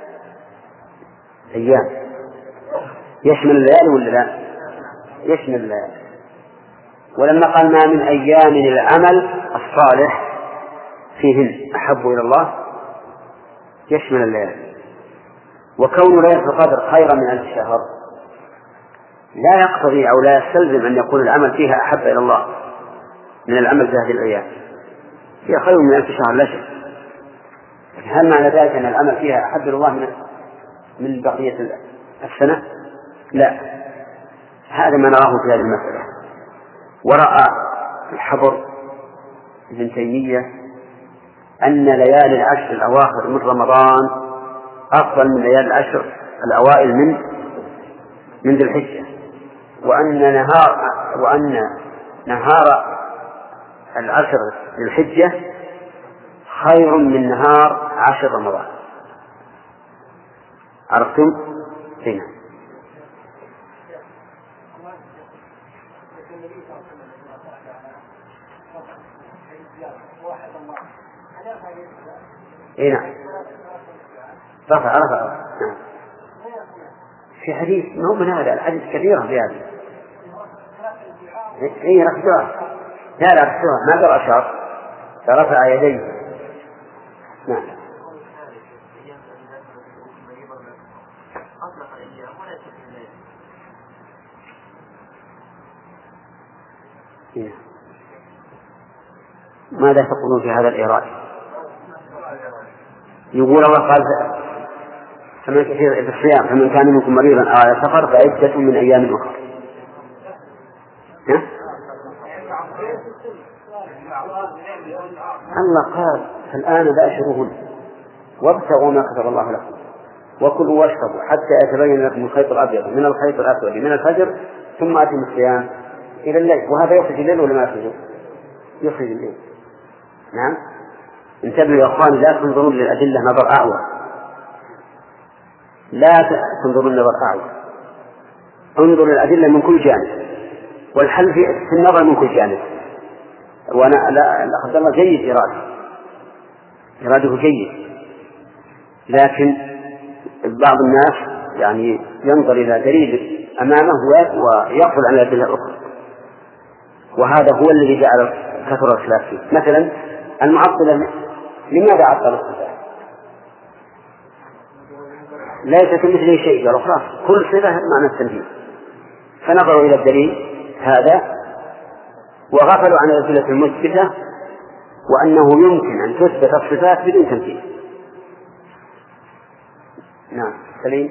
[SPEAKER 2] أيام يشمل الليالي ولا لا؟ يشمل الليالي. ولما قال ما من أيام العمل الصالح فيهن أحب إلى الله، يشمل الليالي. وكون ليلة القدر خيرا من ألف شهر لا يقتضي أو لا يستلزم أن يكون العمل فيها أحب إلى الله من العمل في هذه الأيام. هي خير من ألف شهر لا شك، هل معنى ذلك أن العمل فيها أحب إلى الله من من بقية السنة؟ لا، هذا ما نراه في هذه المسألة. ورأى الحبر ابن تيمية أن ليالي العشر الأواخر من رمضان أفضل من ليالي العشر الأوائل من من ذي الحجة، وأن نهار وأن نهار العشر ذي الحجة خير من نهار عشر رمضان. عرفتم؟ هنا هنا رفع رفع في حديث ما هو من هذا الحديث كثيرا في هذا إيه رفعها، لا لا رفعها ما قرأ شرط، فرفع يديه. نعم. ماذا تقولون في هذا الإيراد؟ يقول الله قال فمن كثير بالصيام فمن كان منكم مريضا أو على سفر فعدة من أيام أخرى. الله قال الآن باشروهن وابتغوا ما كتب الله لكم وكلوا واشربوا حتى يتبين لكم الخيط الأبيض من الخيط الأسود من الفجر ثم أتموا الصيام إلى الليل. وهذا يخرج الليل ولا ما يخرج؟ يخرج الليل. نعم. انتبهوا يا أخوان لا تنظرون للأدلة نظر أعور، لا تنظرون نظر أعور، انظروا للأدلة من كل جانب، والحل في النظر من كل جانب. وأنا لا أخذ الله جيد إراده إراده جيد، لكن بعض الناس يعني ينظر إلى دليل أمامه ويغفل عن الأدلة الأخرى، وهذا هو الذي جعل كثر الخلاف فيه. مثلا المعطلة لماذا عطل الصفات؟ ليس كمثله شيء، قالوا خلاص كل صفة معنى التنفيذ، فنظروا إلى الدليل هذا وغفلوا عن الأدلة المثبتة وأنه يمكن أن تثبت الصفات بدون تنفيذ. نعم. سليم.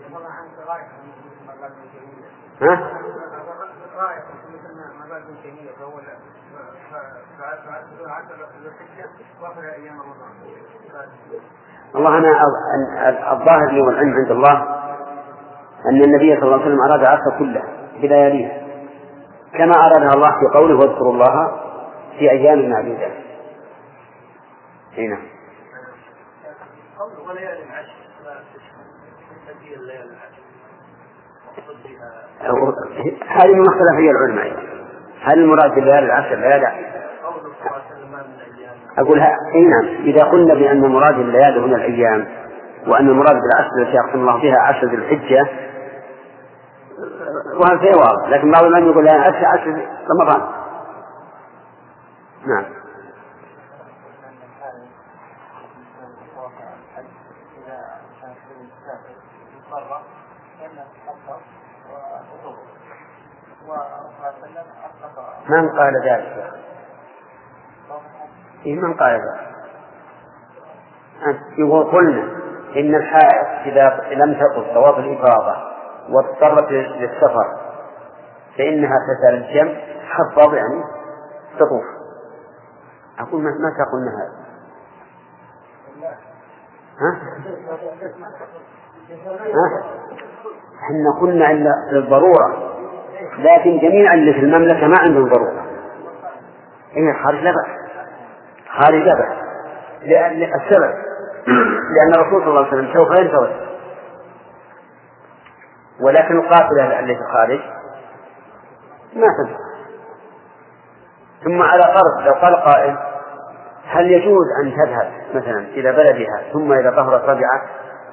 [SPEAKER 2] ها؟ الله أنا الظاهر لي والعلم عند الله أن النبي صلى الله عليه وسلم أراد العصر كله بلياليه كما أرادها الله في قوله واذكروا الله في أيام معدودات. هنا هذه من اختلف فيها العلماء، هل المراد بالليالي العشر ليالي؟ أقولها أي نعم. إذا قلنا بأن مراد الليالي هنا الأيام وأن المراد بالعشر التي يقسم الله بها عشر ذي الحجة وهذا شيء واضح، لكن بعض الناس يقول لها عشر عشر رمضان. نعم. من قال ذلك؟ إيه من قال ذلك؟ يقول قلنا إن الحائض إذا لم تقل طواف الإفاضة واضطرت للسفر فإنها تسأل الجمع حفظ يعني تطوف. أقول متى قلنا هذا؟ ها؟ ها؟ إحنا قلنا إلا للضرورة، لكن جميع اللي في المملكة ما عندهم ضرورة. إيه خارج لا بأس، خارج لا بأس لأن السبب لأن الرسول صلى الله عليه وسلم سوف ينتظر، ولكن القافلة التي في الخارج ما تنفع. ثم على فرض لو قال قائل هل يجوز أن تذهب مثلا إلى بلدها ثم إذا طهرت رجعت؟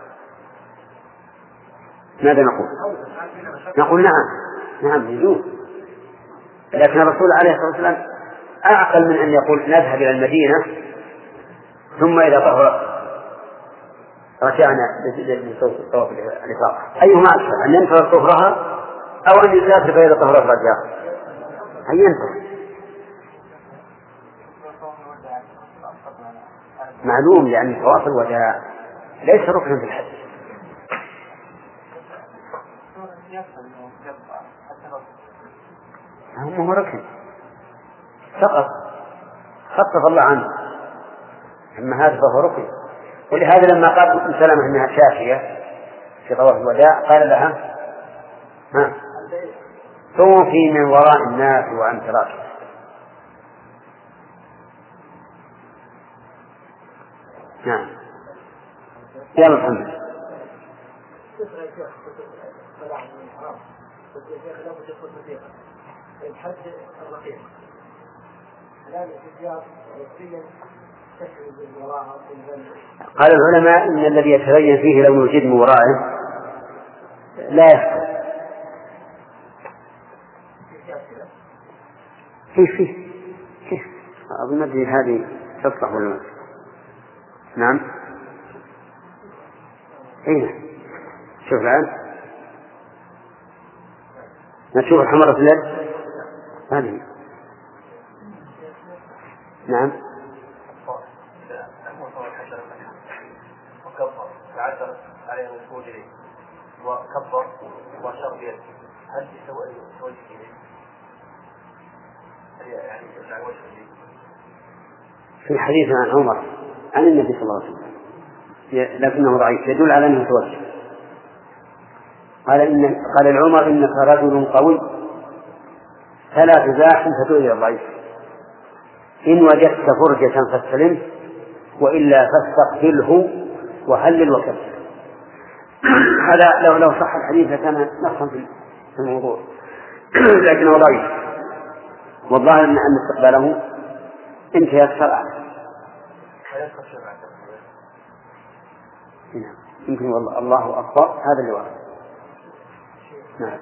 [SPEAKER 2] ماذا نقول؟ نقول نعم نعم يجوز، لكن الرسول عليه الصلاة والسلام أعقل من أن يقول نذهب إلى المدينة ثم إذا طهرت رجعنا لطواف الإفاضة. أيهما أكثر، أن ينتظر طهرها أو أن يسافر فإذا طهرت رجع؟ أن ينتظر. معلوم لأن طواف الوداع ليس ركنا في الحج. هم هو ركن فقط خفف الله عنه، أما هذا فهو ركن. ولهذا لما قال أم سلمة أنها شافية في طواف الوداع قال لها ها طوفي من وراء الناس وأنت راكب. نعم. يا محمد.
[SPEAKER 4] الحج الرقيق لا الاتجاه والسير تشعر بالوراء.
[SPEAKER 2] قال العلماء إن الذي يتبين فيه لو يوجد من ورائه لا يخفى. كيف فيه كيف أظن أدري هذه تصلح ولا لا؟ نعم إيه شوف الآن نشوف الحمرة في اليد هذه نعم
[SPEAKER 5] وكبر تعثر عليه الوصول إليه وكبر وشر بيده هل يسوي وجه إليه؟ هل يعني يمنع وجه إليه؟
[SPEAKER 2] في حديث عن عمر عن النبي صلى الله عليه وسلم لكنه ضعيف يدل على أنه توجه. قال إن قال العمر إنك رجل قوي فلا تزاحم فتؤذي الضعيف إن وجدت فرجة فاستلمه وإلا فاستقبله وهلل وكبر. هذا لو لو صح الحديث لكان نصا في الموضوع لكنه ضعيف والظاهر أن استقباله انتهى الشرع. يمكن والله الله أكبر هذا اللي ورد. نعم.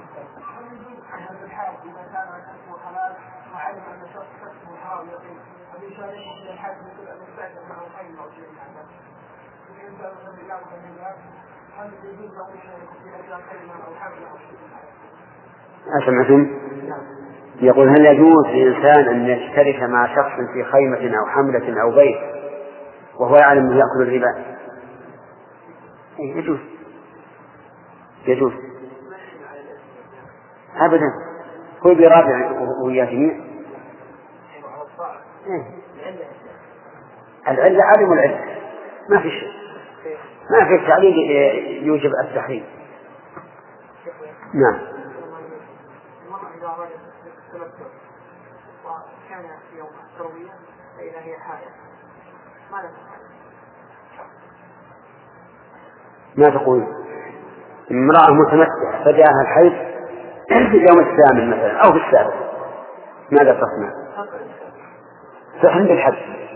[SPEAKER 2] أسمعتم؟ يقول هل يجوز للإنسان أن يشترك مع شخص في خيمة أو حملة أو بيت وهو يعلم أنه يأكل الربا؟ يجوز يجوز أبدا هو برابع ويا جميع العلة عدم العلة ما في شيء ما في تعليل يوجب التحريم. نعم.
[SPEAKER 3] وكان في يوم التروية فإذا هي حائض ماذا تفعل؟
[SPEAKER 2] ما تقول امرأة متمتعة فجاءها الحيض في اليوم الثامن مثلا أو في السابع ماذا تصنع؟ تحرم بالحد.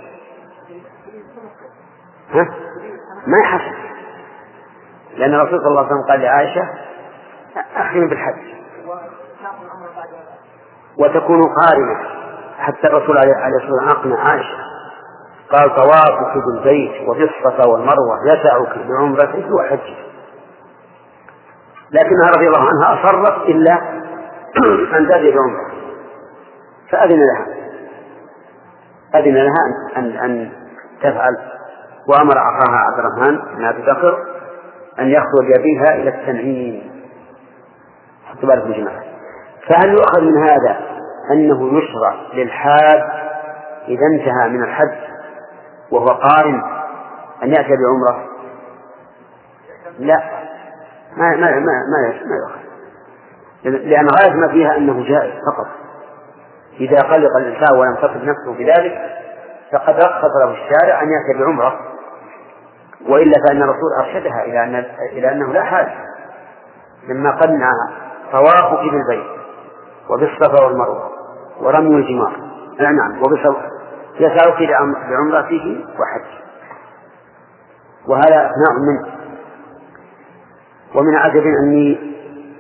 [SPEAKER 2] ها؟ ما يحسن لأن الرسول صلى الله عليه وسلم قال لعائشة أحرم بالحد وتكون قارنة حتى الرسول عليه الصلاة والسلام أقنع عائشة قال طوافك بالبيت وبالصفا والمروة يسعك بعمرتك وحجك لكنها رضي الله عنها أصرت إلا أن تأتي بعمرة فأذن لها أذن لها أن, أن تفعل وأمر أخاها عبد الرحمن بن أبي بكر أن يخرج بها إلى التنعيم حتى بالك الجماعة. فهل يؤخذ من هذا أنه يشرع للحاج إذا انتهى من الحج وهو قارن أن يأتي بعمرة؟ لا ما ما ما ما يؤخذ لأن غاية ما فيها أنه جائز فقط. إذا قلق الإنسان ولم تصب نفسه بذلك فقد رخص له الشارع أن يأتي بعمرة وإلا فإن الرسول أرشدها إلى أن إلى أنه لا حاجة لما قلنا طوافك بالبيت وبالصفا والمروة ورمي الجمار نعم يسعك بعمرته وحج وهذا أثناء منه. ومن عجب أني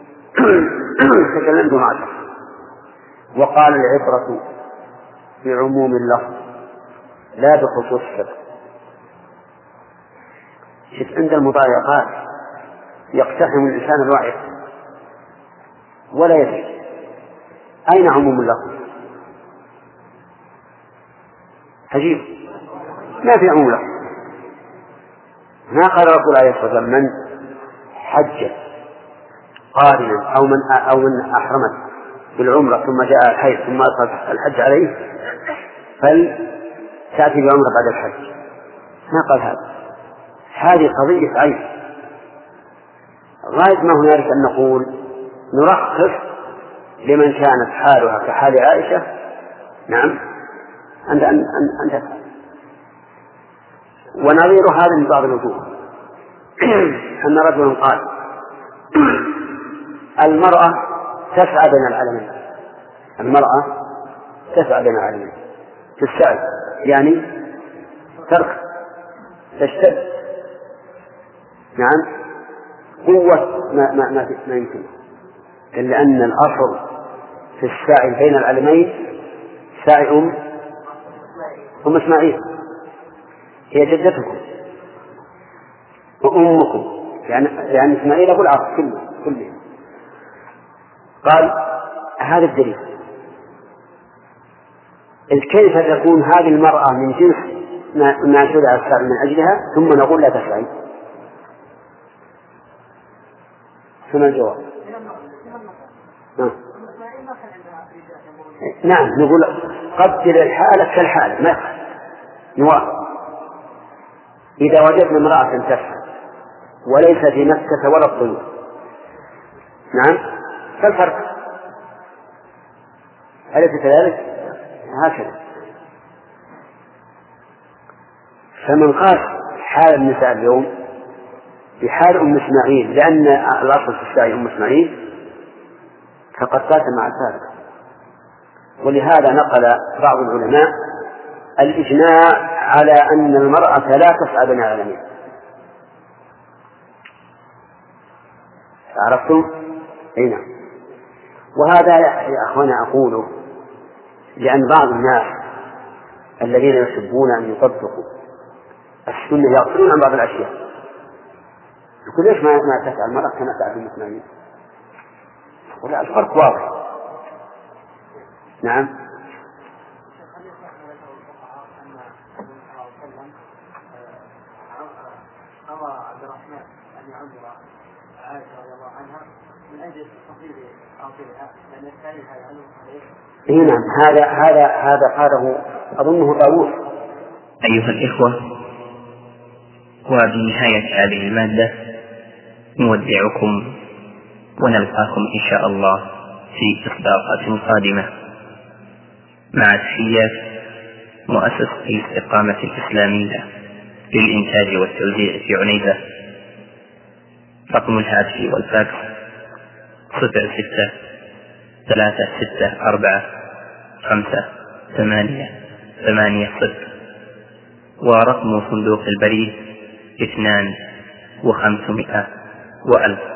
[SPEAKER 2] تكلمت مع شخص وقال العبرة بعموم اللفظ لا بخصوص السبب. شف عند المضايقات يقتحم الإنسان الوعي ولا يدري أين عموم اللفظ. عجيب ما في عموم اللفظ. ما قال الرسول عليه الصلاة والسلام من حج قارنا أو من أو من أحرمت بالعمرة ثم جاء الحج ثم أدخل الحج عليه فلتأتي بعمرة بعد الحج. ما قال هذا. هذه قضية عين. غاية ما هنالك أن نقول نرخص لمن كانت حالها كحال عائشة نعم أن أن أن تفعل. ونظير هذا من بعض الوجوه أن رجلا قال المرأة تسعى بين العالمين. المرأة تسعى بين العالمين تسعى يعني ترك تشتد نعم قوة ما, ما, ما, ما يمكن إلا أن الأصل في السعي بين العالمين الساعي أم أم إسماعيل هي جدتكم وأمكم، يعني يعني إسماعيل أبو العاص كله كله. قال هذا الدليل. كيف تكون هذه المرأة من جنس ما شرع الساعي من أجلها ثم نقول لا تسعي؟ ثم الجواب نعم، نقول قدر الحالة كالحالة ما نوافق. إذا وجدنا امرأة تسعى وليس في مكة ولا الطيور، نعم، فالفرق أليس كذلك؟ هكذا. فمن قاس حال النساء اليوم بحال أم إسماعيل لأن الأصل في السعي أم إسماعيل فقد قاس مع السابق. ولهذا نقل بعض العلماء الإجماع على أن المرأة لا تسعى بين العالمين. عرفتم؟ أي نعم. وهذا يا أخوانا أقوله لأن بعض الناس الذين يحبون أن يطبقوا السنة يغفلون عن بعض الأشياء. يقول ليش ما ما تسعى المرأة كما تسعى في المسلمين؟ ولا الفرق واضح. نعم.
[SPEAKER 4] أمر عبد الرحمن أن يعمر عائشة رضي الله عنها من أجل تفضيل عاطفها لأن الثاني هذا عنه صحيح.
[SPEAKER 2] إيه نعم، هذا هذا هذا قاله أظنه طاووس.
[SPEAKER 1] أيها الإخوة، وبنهاية هذه المادة نودعكم ونلقاكم إن شاء الله في إصداقات قادمة مع تحيات مؤسسة الاستقامة الإسلامية للإنتاج والتوزيع في عنيزة. رقم الهاتف والفاكس صفر ستة ثلاثة ستة أربعة خمسة ثمانية ثمانية صفر، ورقم صندوق البريد اثنان وخمسمائة وألف.